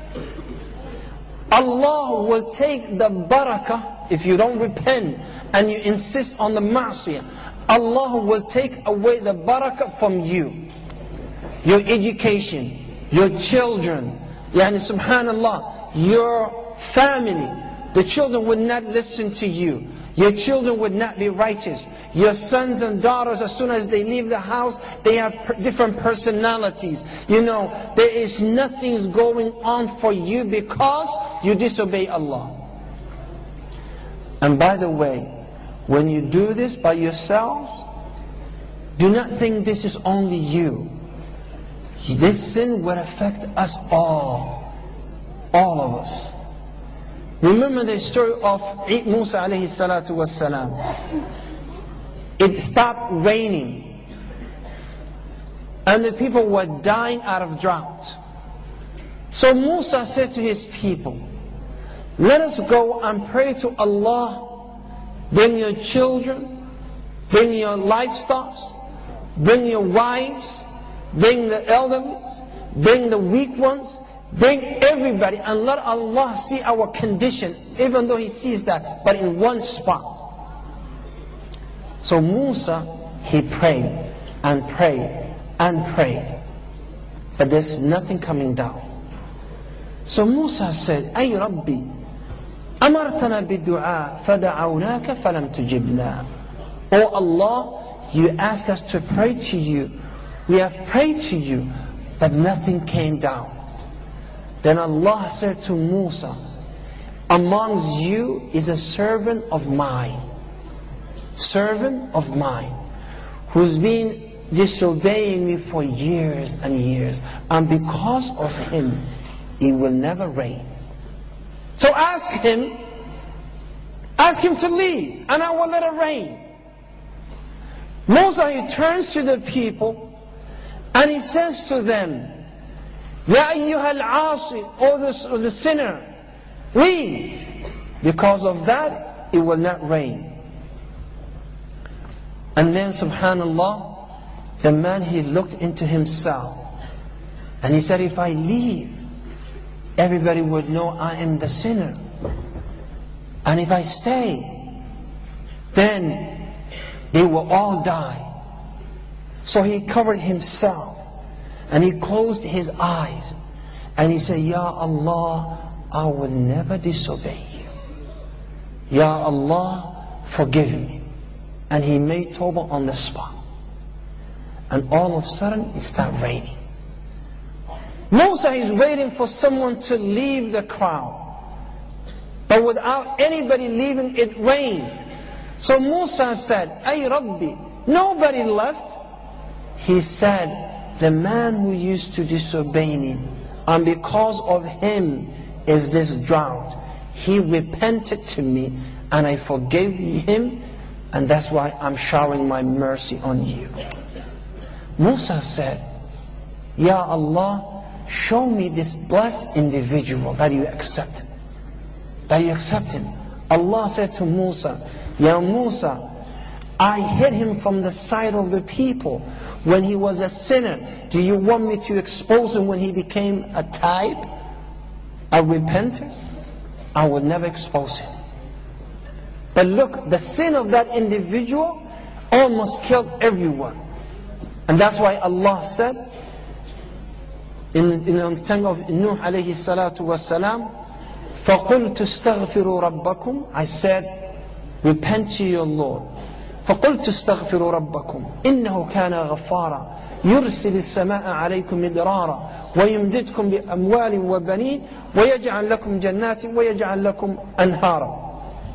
Allah will take the barakah. If you don't repent and you insist on the ma'asiyah, Allah will take away the barakah from you. Your education, your children, subhanallah, your family, the children would not listen to you. Your children would not be righteous. Your sons and daughters, as soon as they leave the house, they have different personalities. You know, there is nothing going on for you because you disobey Allah. And by the way, when you do this by yourselves, do not think this is only you. This sin will affect us all of us. Remember the story of Musa alayhi salatu wassalam. It stopped raining, and the people were dying out of drought. So Musa said to his people, let us go and pray to Allah. Bring your children, bring your livestock, bring your wives, bring the elderly, bring the weak ones, bring everybody, and let Allah see our condition, even though He sees that, but in one spot. So Musa, he prayed and prayed and prayed, but there's nothing coming down. So Musa said, Ay Rabbi, amartana bid-du'a fada'awnaka falam tujibna. Oh Allah, you asked us to pray to you. We have prayed to you, but nothing came down. Then Allah said to Musa, amongst you is a servant of mine, who's been disobeying me for years and years, and because of him, it will never rain. So ask him to leave, and I will let it rain. Musa, he turns to the people, and he says to them, Ya ayyuhal asi, O the sinner, leave. Because of that, it will not rain. And then, subhanallah, the man, he looked into himself, and he said, if I leave, everybody would know I am the sinner. And if I stay, then they will all die. So he covered himself, and he closed his eyes, and he said, Ya Allah, I will never disobey you. Ya Allah, forgive me. And he made tawbah on the spot. And all of a sudden, it started raining. Musa is waiting for someone to leave the crowd. But without anybody leaving, it rained. So Musa said, Ay Rabbi, nobody left. He said, the man who used to disobey me, and because of him is this drought. He repented to me, and I forgave him, and that's why I'm showering my mercy on you. Musa said, Ya Allah, show me this blessed individual that you accept. Allah said to Musa, Ya Musa, I hid him from the sight of the people when he was a sinner. Do you want me to expose him when he became a type, a repenter? I would never expose him. But look, the sin of that individual almost killed everyone. And that's why Allah said, in the tongue of Nuh alayhi salatu wasalam, فَقُلْتُ اسْتَغْفِرُوا رَبَّكُمْ, I said, repent to your Lord. فَقُلْتُ اسْتَغْفِرُوا رَبَّكُمْ إِنَّهُ كَانَ غَفَّارًا يُرْسِلِ السَّمَاءَ عَلَيْكُمْ مِدْرَارًا وَيُمْدِدْكُمْ بِأَمْوَالٍ وَبَنِينَ وَيَجْعَلْ لَكُمْ جَنَّاتٍ وَيَجْعَلْ لَكُمْ أَنْهَارًا.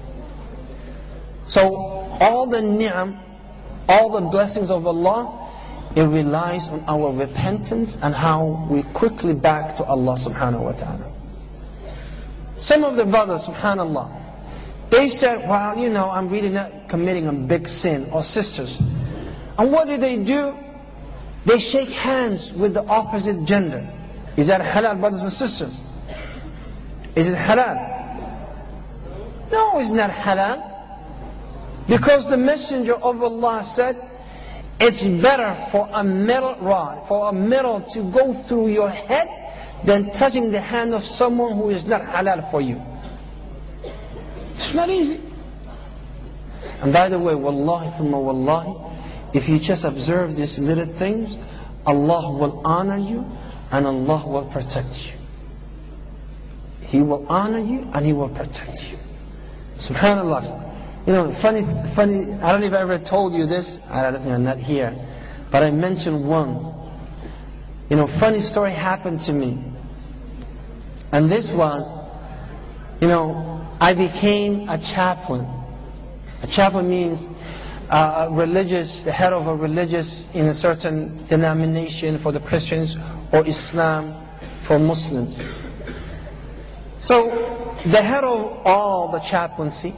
So all the ni'am, all the blessings of Allah, it relies on our repentance and how we quickly back to Allah subhanahu wa ta'ala. Some of the brothers, subhanallah, they said, well, you know, I'm really not committing a big sin, or sisters. And what do? They shake hands with the opposite gender. Is that halal, brothers and sisters? Is it halal? No, it's not halal. Because the Messenger of Allah said, it's better for a metal rod, for a metal to go through your head than touching the hand of someone who is not halal for you. It's not easy. And by the way, wallahi thumma wallahi, if you just observe these little things, Allah will honor you and Allah will protect you. He will honor you and He will protect you. SubhanAllah. You know, funny, I don't know if I ever told you this, I don't think I'm not here, but I mentioned once. You know, funny story happened to me. And this was, you know, I became a chaplain. A chaplain means the head of a religious in a certain denomination for the Christians, or Islam for Muslims. So, the head of all the chaplaincy,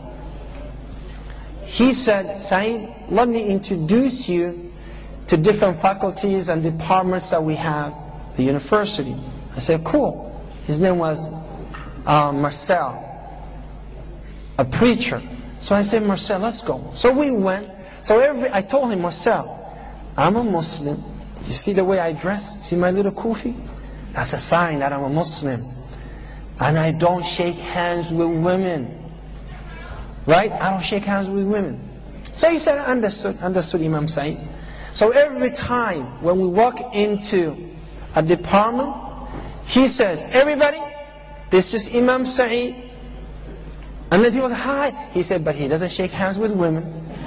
he said, Saeed, let me introduce you to different faculties and departments that we have at the university. I said, cool. His name was Marcel, a preacher. So I said, Marcel, let's go. So we went. So I told him, Marcel, I'm a Muslim. You see the way I dress? See my little kufi? That's a sign that I'm a Muslim. And I don't shake hands with women. Right? I don't shake hands with women. So he said, understood Imam Saeed. So every time when we walk into a department, he says, everybody, this is Imam Saeed. And then people say, hi. He said, but he doesn't shake hands with women.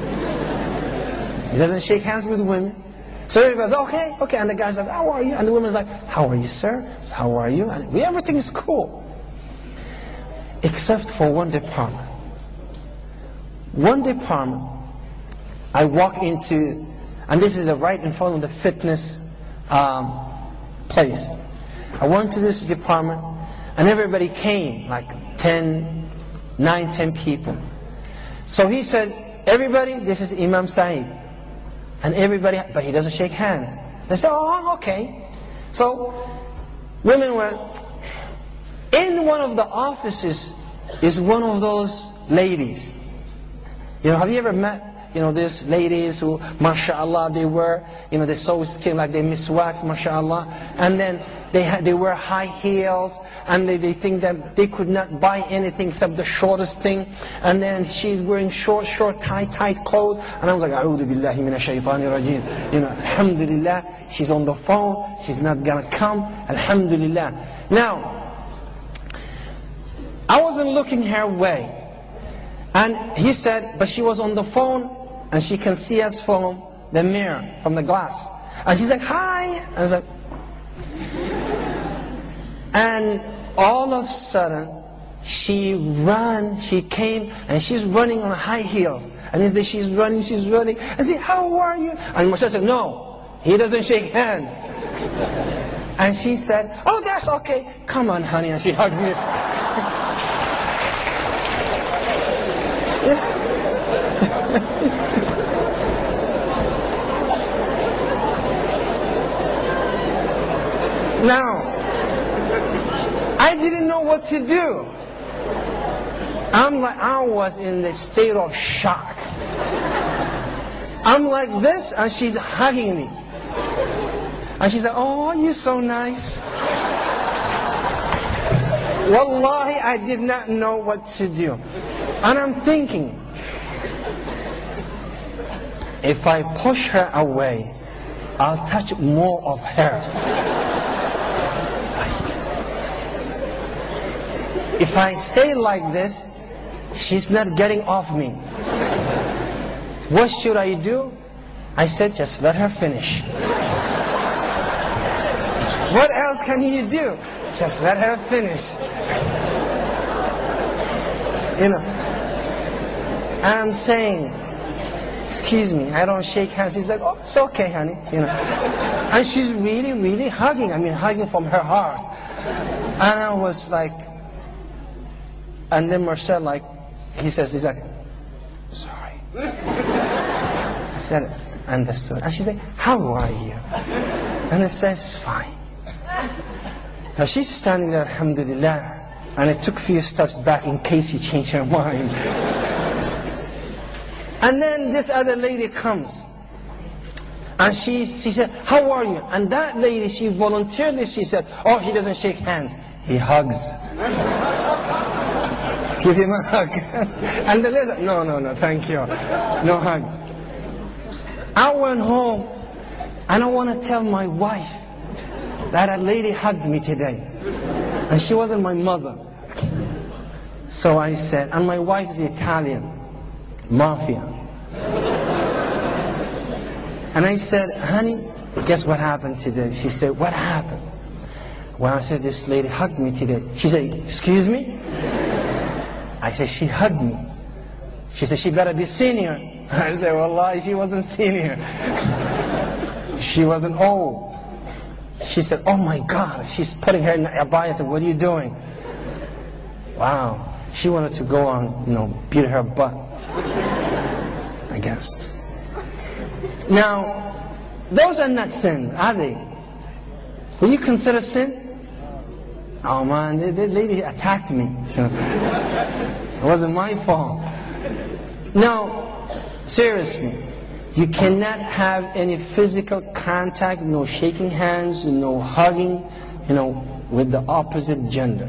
He doesn't shake hands with women. So everybody's okay. And the guy's like, how are you? And the woman's like, how are you, sir? How are you? And everything is cool. Except for one department. One department, I walk into, and this is right in front of the fitness place. I went to this department, and everybody came, like 9, 10 people. So he said, everybody, this is Imam Saeed. And everybody, but he doesn't shake hands. They said, oh, okay. So women went, in one of the offices is one of those ladies. You know, have you ever met, you know, these ladies who, mashallah, they wear, you know, they sew skin like they miswax, mashallah. And then they wear high heels, and they think that they could not buy anything except the shortest thing. And then she's wearing short, tight clothes. And I was like, A'udhu billahi minash shaitani rajim. You know, alhamdulillah, she's on the phone, she's not gonna come, alhamdulillah. Now, I wasn't looking her way. And he said, but she was on the phone, and she can see us from the mirror, from the glass. And she's like, hi. And I was like, and all of a sudden, she came, and she's running on high heels. And she's running. I said, how are you? And Marcel said, no, he doesn't shake hands. And she said, oh, that's okay. Come on, honey. And she hugged me. Now, I didn't know what to do. I was in the state of shock. I'm like this, and she's hugging me. And she said, oh, you're so nice. Wallahi, I did not know what to do. And I'm thinking, if I push her away, I'll touch more of her. If I say like this, she's not getting off me. What should I do? I said, just let her finish. What else can you do? Just let her finish. You know, I'm saying, excuse me, I don't shake hands. She's like, oh, it's okay, honey. You know, and she's really hugging. I mean, hugging from her heart. And I was like, and then Marcel, like, he's like, sorry. I said, understood. And she's like, how are you? And I said, fine. Now she's standing there, alhamdulillah, and I took a few steps back in case she changed her mind. And then this other lady comes, and she said, how are you? And that lady, she voluntarily, she said, oh, he doesn't shake hands, he hugs. Give him a hug. And the lady said, no, thank you. No hugs. I went home, and I want to tell my wife that a lady hugged me today. And she wasn't my mother. So I said, and my wife is Italian, mafia. And I said, honey, guess what happened today? She said, what happened? Well, I said, this lady hugged me today. She said, excuse me? I said, she hugged me. She said, she better be senior. I said, wallahi, she wasn't senior. She wasn't old. She said, oh my God. She's putting her in the abaya and said, what are you doing? Wow. She wanted to go on, beat her butt, I guess. Now, those are not sins, are they? Will you consider sin? Oh man, the lady attacked me, so it wasn't my fault. Now, seriously, you cannot have any physical contact, no shaking hands, no hugging, with the opposite gender.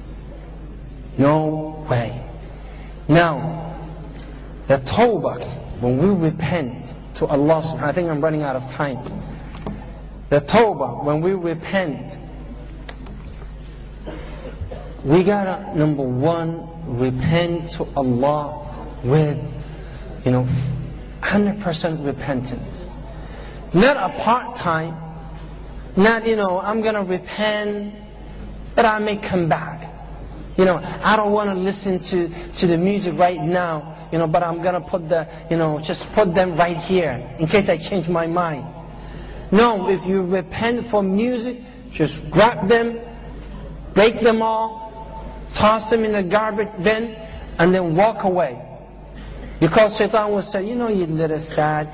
No way. Now, the tawbah, when we repent to Allah subhanahu wa ta'ala, I think I'm running out of time. The tawbah, when we repent, we gotta, number one, repent to Allah with, 100% repentance. Not a part-time, not, I'm gonna repent, but I may come back. I don't want to listen to the music right now, but I'm going to put just put them right here in case I change my mind. No, if you repent for music, just grab them, break them all, toss them in the garbage bin, and then walk away. Because Shaitan will say, you little sad,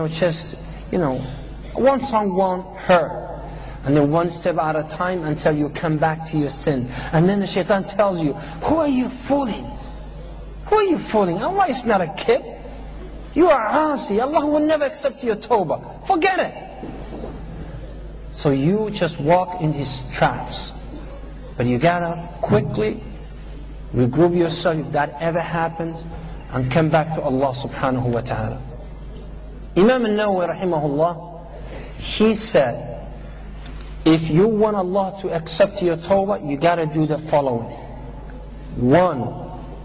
one song won't hurt. And then one step at a time until you come back to your sin. And then the shaitan tells you, who are you fooling? Who are you fooling? Allah is not a kid. You are asi. Allah will never accept your tawbah. Forget it. So you just walk in his traps. But you gotta quickly regroup yourself if that ever happens and come back to Allah subhanahu wa ta'ala. Imam al-Nawawi rahimahullah, he said, if you want Allah to accept your tawbah, you got to do the following. One,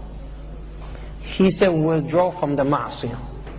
he said, withdraw from the ma'asiyah.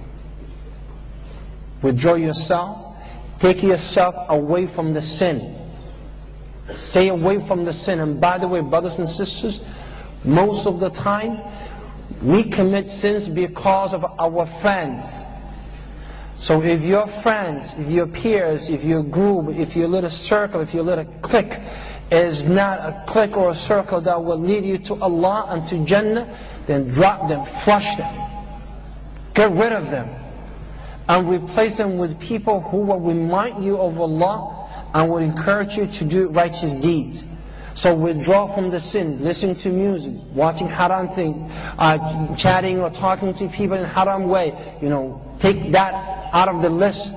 Withdraw yourself. Take yourself away from the sin. Stay away from the sin. And by the way, brothers and sisters, most of the time, we commit sins because of our friends. So if your friends, if your peers, if your group, if your little circle, if your little clique is not a clique or a circle that will lead you to Allah and to Jannah, then drop them, flush them. Get rid of them. And replace them with people who will remind you of Allah and will encourage you to do righteous deeds. So withdraw from the sin, listen to music, watching haram things, chatting or talking to people in haram way. Take that out of the list.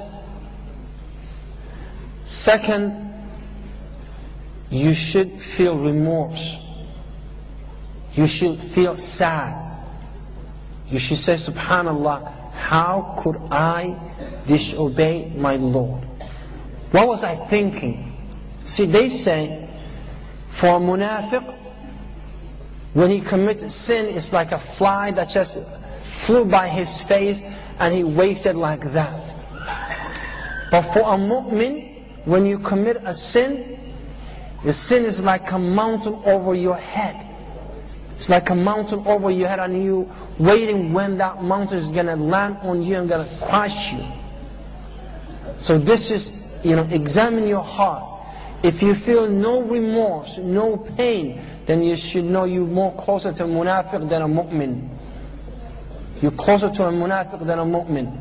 Second, you should feel remorse. You should feel sad. You should say, subhanallah, how could I disobey my Lord? What was I thinking? See, they say, for a munafiq, when he commits sin, it's like a fly that just flew by his face and he waved it like that. But for a mu'min, when you commit a sin, the sin is like a mountain over your head. It's like a mountain over your head, and you waiting when that mountain is going to land on you and going to crush you. So this is, examine your heart. If you feel no remorse, no pain, then you should know you're more closer to a munafiq than a mu'min. You're closer to a munafiq than a mu'min.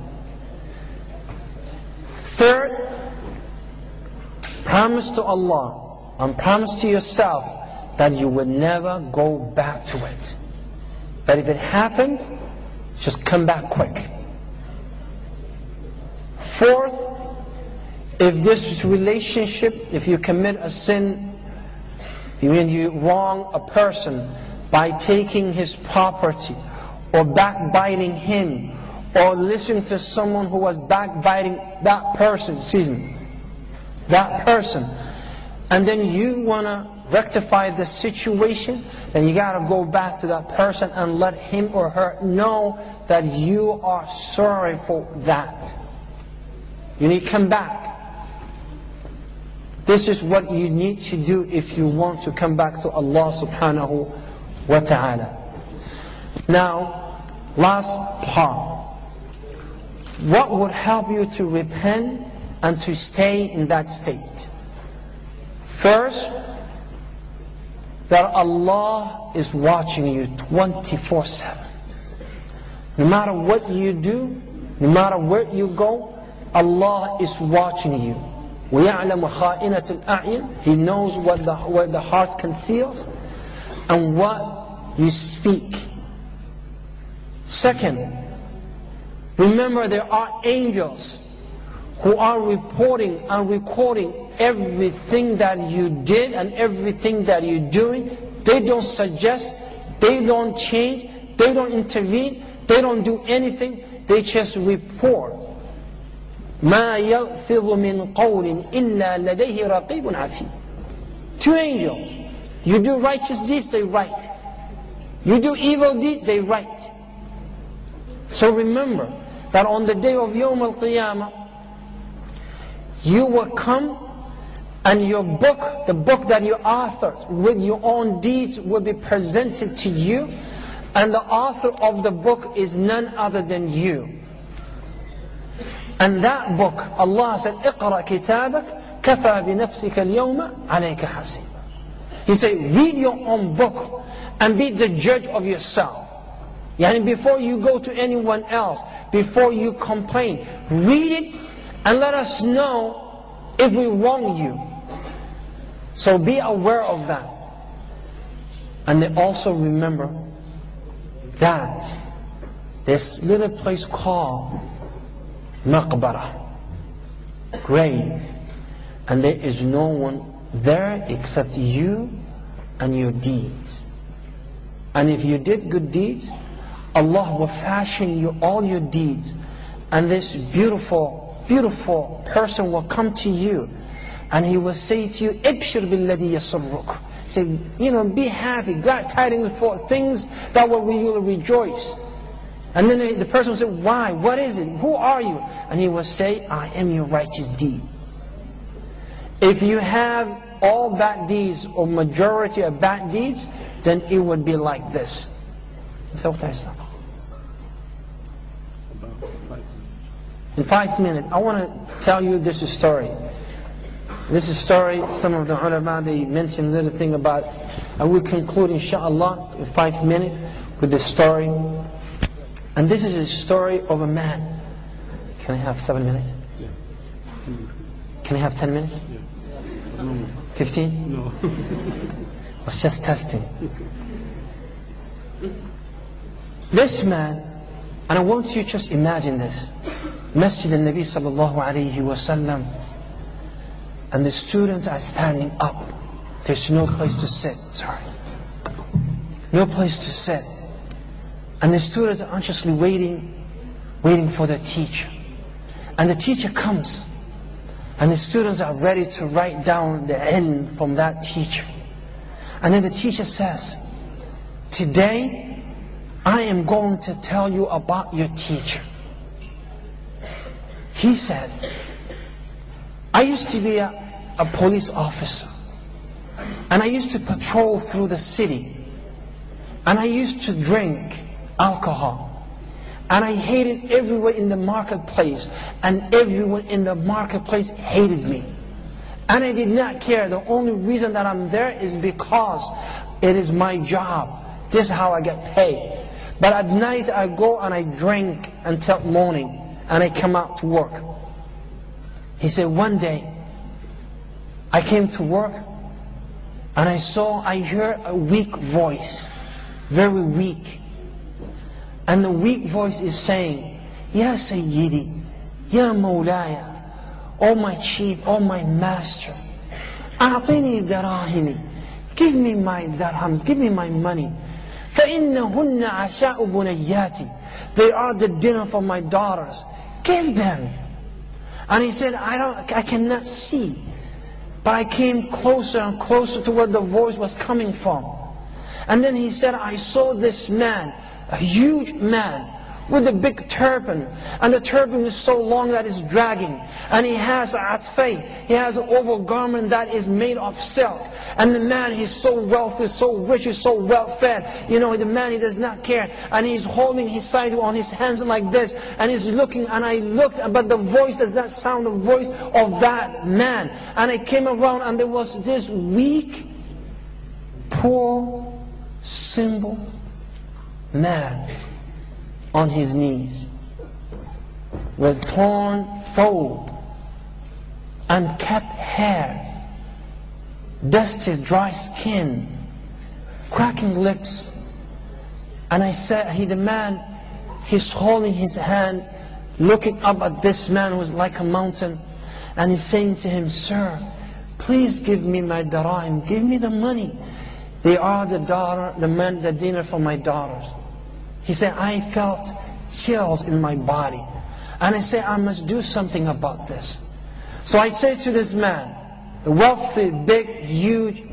Third, promise to Allah and promise to yourself that you will never go back to it. That if it happens, just come back quick. Fourth, if this relationship, if you commit a sin, when you wrong a person by taking his property, or backbiting him, or listening to someone who was backbiting that person, and then you want to rectify the situation, then you got to go back to that person and let him or her know that you are sorry for that. You need to come back. This is what you need to do if you want to come back to Allah subhanahu wa ta'ala. Now, last part. What would help you to repent and to stay in that state? First, that Allah is watching you 24/7. No matter what you do, no matter where you go, Allah is watching you. وَيَعْلَمُ خَائِنَةُ الْأَعْيُنِ He knows what the heart conceals and what you speak. Second, remember there are angels who are reporting and recording everything that you did and everything that you're doing. They don't suggest, they don't change, they don't intervene, they don't do anything, they just report. مَا يَلْفِظُ مِنْ قَوْلٍ إِلَّا لَدَيْهِ رَقِيبٌ عَتِيدٌ. Two angels. You do righteous deeds, they write. You do evil deeds, they write. So remember that on the day of Yawm al-Qiyamah, you will come and your book, the book that you authored with your own deeds, will be presented to you, and the author of the book is none other than you. And that book, Allah said, اقرأ كتابك كفى بنفسك اليوم عليك حسيبا. He said, read your own book and be the judge of yourself. Yani before you go to anyone else, before you complain, read it and let us know if we wrong you. So be aware of that. And then also remember that there's a little place called Maqbarah, grave, and there is no one there except you and your deeds. And if you did good deeds, Allah will fashion you all your deeds, and this beautiful, beautiful person will come to you, and he will say to you, "Ibshir billadhi yasurruk." Say, be happy, glad tidings for things that will you will rejoice. And then the person will say, "Why? What is it? Who are you?" And he will say, "I am your righteous deeds." If you have all bad deeds or majority of bad deeds, then it would be like this. In 5 minutes, I want to tell you this story. This is a story, some of the ulama, they mentioned a little thing about, and we'll conclude inshallah in 5 minutes with this story. And this is a story of a man. Can I have 7 minutes? Yeah. Can I have 10 minutes? Yeah. No. 15? No. I was just testing. This man, and I want you to just imagine this. Masjid al-Nabi sallallahu alayhi wa sallam, and the students are standing up. There's no place to sit, sorry. No place to sit. And the students are anxiously waiting for the teacher. And the teacher comes, and the students are ready to write down the ilm from that teacher. And then the teacher says, "Today, I am going to tell you about your teacher." He said, "I used to be a police officer, and I used to patrol through the city, and I used to drink alcohol, and I hated everyone in the marketplace, and everyone in the marketplace hated me. And I did not care. The only reason that I'm there is because it is my job. This is how I get paid. But at night I go and I drink until morning, and I come out to work." He said, "One day I came to work, and I heard a weak voice, very weak. And the weak voice is saying, 'Ya Sayyidi, Ya Mawlaya, oh my chief, oh my master, A'tini darahimi, give me my dirhams, give me my money. فَإِنَّهُنَّ عَشَاءُ بُنَيَّاتِ, they are the dinner for my daughters. Give them.' And he said, I cannot see. But I came closer and closer to where the voice was coming from. And then he said, I saw this man, a huge man, with a big turban. And the turban is so long that it's dragging. And he has an atfay, he has an overgarment that is made of silk. And the man, he's so wealthy, so rich, he's so well fed. You know, the man, he does not care. And he's holding his side on his hands like this. And he's looking, and I looked, but the voice does not sound the voice of that man. And I came around, and there was this weak, poor, simple man on his knees with torn fold, unkempt hair, dusty dry skin, cracking lips. And I said, the man, he's holding his hand, looking up at this man who's like a mountain, and he's saying to him, sir, please give me my darahim, give me the money. They are the dinner for my daughters. He said, I felt chills in my body. And I said, I must do something about this. So I said to this man, the wealthy, big, huge,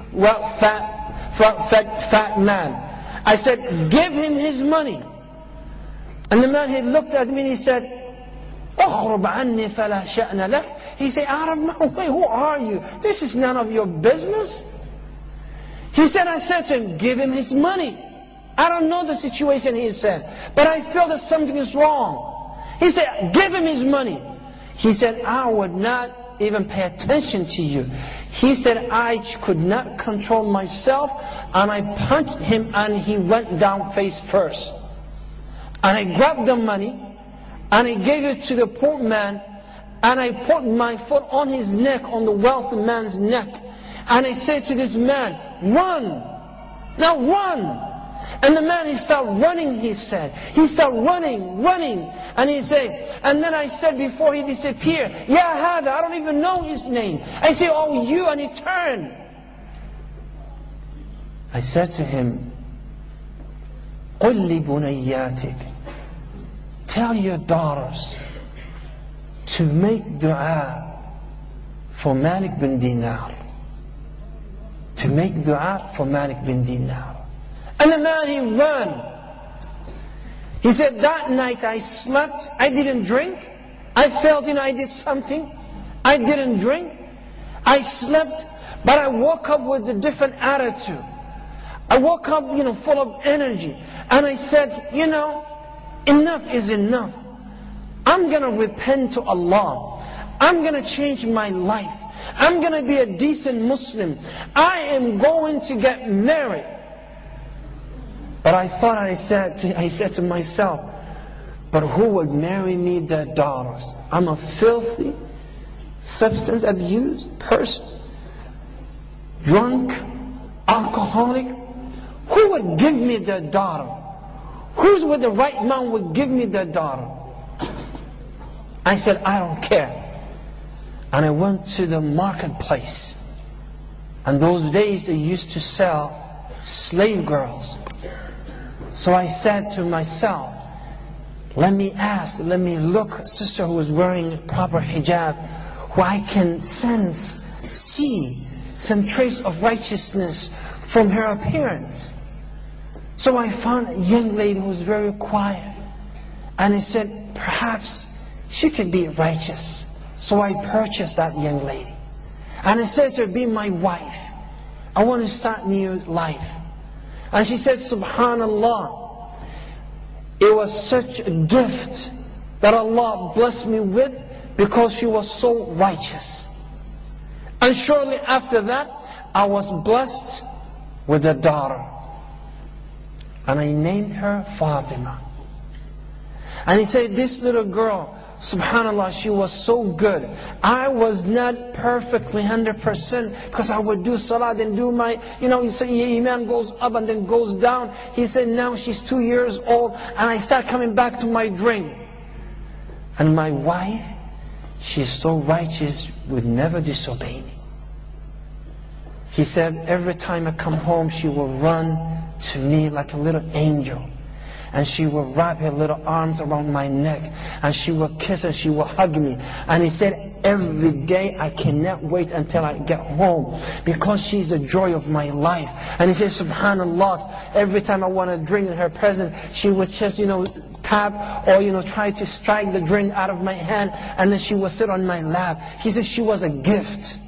fat man, I said, give him his money. And the man, he looked at me and he said, اخرب عني فلا شأن لك. He said, out of my way, who are you? This is none of your business. He said, I said to him, give him his money. I don't know the situation, he said, but I feel that something is wrong. He said, give him his money. He said, I would not even pay attention to you. He said, I could not control myself, and I punched him, and he went down face first. And I grabbed the money, and I gave it to the poor man, and I put my foot on his neck, on the wealthy man's neck. And I said to this man, run! Now run! And the man, he started running, he said. He started running. And he said, and then I said before he disappeared, Ya Hada, I don't even know his name. I said, oh you, and he turned. I said to him, قُلْ لِبُنَيَّاتِكَ, tell your daughters to make dua for Malik bin Dinar. To make dua for Malik bin Dinar. And the man, he ran. He said, that night I slept, I didn't drink. I felt, I did something. I didn't drink. I slept, but I woke up with a different attitude. I woke up, full of energy. And I said, enough is enough. I'm going to repent to Allah. I'm going to change my life. I'm going to be a decent Muslim. I am going to get married. But I thought, I said to myself, but who would marry me, their daughters? I'm a filthy, substance abuse person, drunk, alcoholic. Who would give me their daughter? Who's with the right man would give me their daughter? I said, I don't care. And I went to the marketplace. And those days they used to sell slave girls. So I said to myself, let me look, a sister who was wearing proper hijab, who I can see some trace of righteousness from her appearance. So I found a young lady who was very quiet. And I said, perhaps she could be righteous. So I purchased that young lady. And I said to her, be my wife. I want to start a new life. And she said, Subhanallah, it was such a gift that Allah blessed me with because she was so righteous. And shortly after that, I was blessed with a daughter. And I named her Fatima. And he said, this little girl, Subhanallah, she was so good. I was not perfectly 100% because I would do salah, then do my, he said, Iman goes up and then goes down. He said, now she's 2 years old and I start coming back to my drink. And my wife, she's so righteous, would never disobey me. He said, every time I come home, she will run to me like a little angel. and she would wrap her little arms around my neck, and she would kiss and she would hug me. And he said, every day I cannot wait until I get home, because she's the joy of my life. And he said, subhanallah, every time I want to drink in her presence, she would just, tap or try to strike the drink out of my hand, and then she would sit on my lap. He said she was a gift.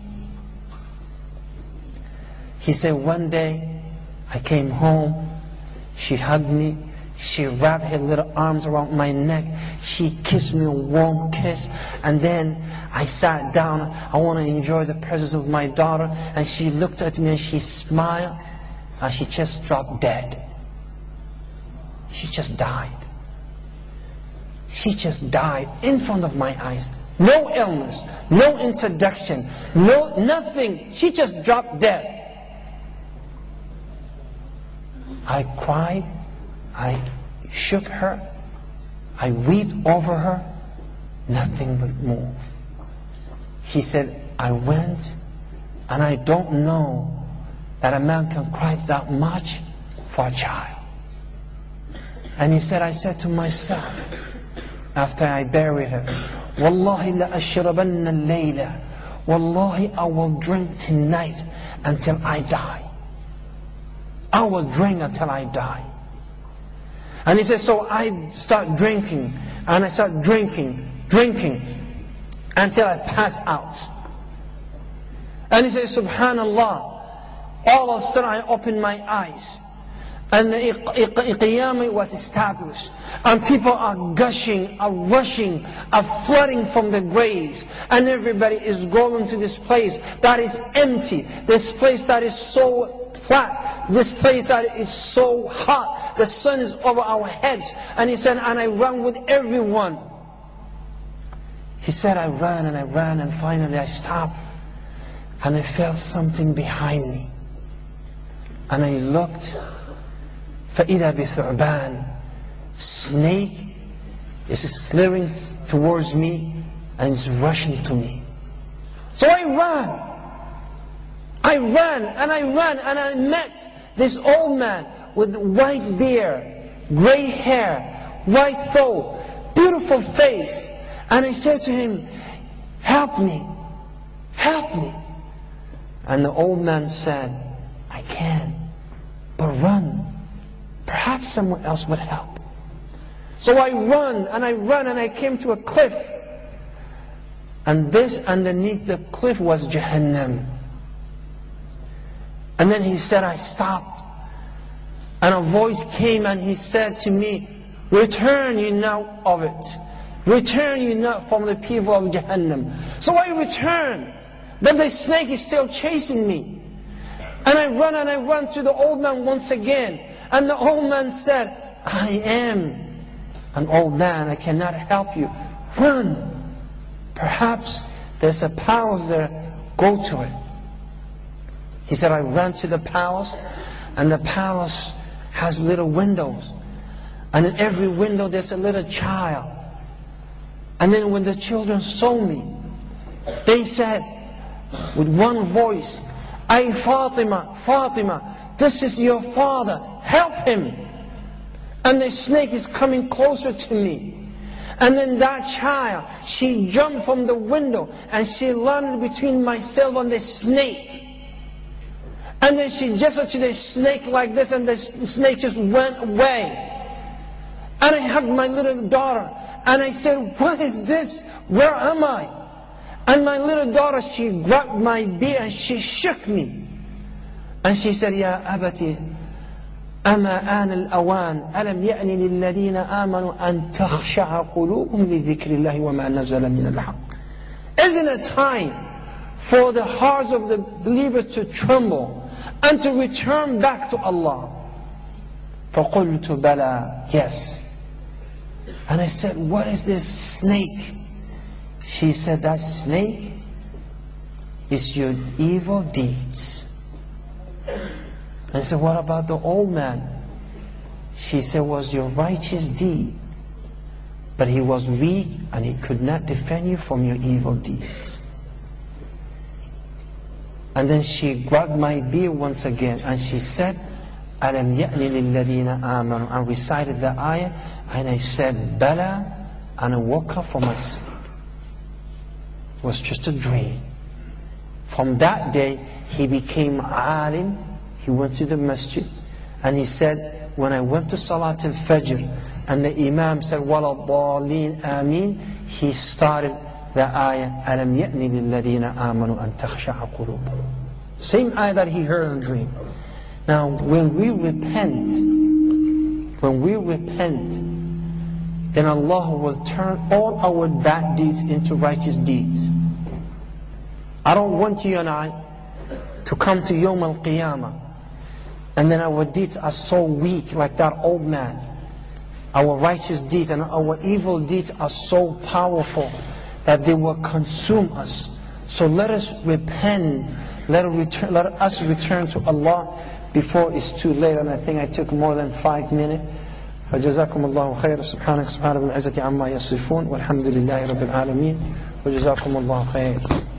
He said, one day I came home, she hugged me, she wrapped her little arms around my neck, she kissed me a warm kiss, and then I sat down. I want to enjoy the presence of my daughter, and she looked at me and she smiled, and she just dropped dead. She just died. She just died in front of my eyes. No illness, no introduction, nothing. She just dropped dead. I cried, I shook her, I wept over her, nothing would move. He said, I went, and I don't know that a man can cry that much for a child. And he said, I said to myself, after I buried her, Wallahi la ashrabanna al-layla, Wallahi I will drink tonight until I die. I will drink until I die. And he said, so I start drinking, and I start drinking until I pass out. And he said, subhanallah, all of a sudden I opened my eyes, and the Qiyamah was established, and people are gushing, are rushing, are flooding from the graves, and everybody is going to this place that is empty, this place that is so flat, this place that is so hot, the sun is over our heads. And he said, and I ran with everyone. He said, I ran, and finally I stopped, and I felt something behind me, and I looked, فَإِذَا بِثُعْبَانٍ, snake is slithering towards me and is rushing to me. So I ran, and I met this old man with white beard, gray hair, white thobe, beautiful face. And I said to him, help me, help me. And the old man said, I can, but run. Perhaps someone else would help. So I run, and I came to a cliff. And this underneath the cliff was Jahannam. And then he said, I stopped. And a voice came and he said to me, return you now of it. Return you not from the people of Jahannam. So I returned, but the snake is still chasing me. And I run to the old man once again. And the old man said, I am an old man, I cannot help you. Run. Perhaps there's a palace there, go to it. He said, I ran to the palace, and the palace has little windows. And in every window there's a little child. And then when the children saw me, they said with one voice, Ay Fatima, Fatima, this is your father, help him. And the snake is coming closer to me. And then that child, she jumped from the window and she landed between myself and the snake. And then she gestured to the snake like this, and the snake just went away. And I hugged my little daughter, and I said, what is this? Where am I? And my little daughter, she grabbed my beard and she shook me. And she said, Ya abati, ama an al-awan, alam ya'ni lilladina amanu an takhsha'a qulubum li dhikrillahi wa ma nazala min al-haq. Isn't it time for the hearts of the believers to tremble and to return back to Allah? فَقُلْتُ بَلَى, yes. And I said, what is this snake? She said, that snake is your evil deeds. And I said, what about the old man? She said, was your righteous deed. But he was weak and he could not defend you from your evil deeds. And then she grabbed my beard once again and she said, أَلَمْ يَأْنِ لِلَّذِينَ آمَنُوا, and recited the ayah, and I said, Bala, and I woke up from my sleep. It was just a dream. From that day, he became alim. He went to the masjid, and he said, when I went to Salat al-Fajr, and the Imam said, وَلَا الضَّالِّينَ آمين, he started the ayah, أَلَمْ يَأْنِ لِلَّذِينَ آمَنُوا أَن تَخْشَعَ قُلُوبُهُمْ. Same ayah that he heard in a dream. Now, when we repent, then Allah will turn all our bad deeds into righteous deeds. I don't want you and I to come to Yawm al-Qiyamah, and then our deeds are so weak, like that old man. Our righteous deeds and our evil deeds are so powerful that they will consume us. So let us repent. Let us return to Allah before it's too late. And I think I took more than 5 minutes. فجزاكم الله خير. سبحانك سبحان رب العزة عما يصفون والحمد لله رب العالمين وجزاكم الله خير.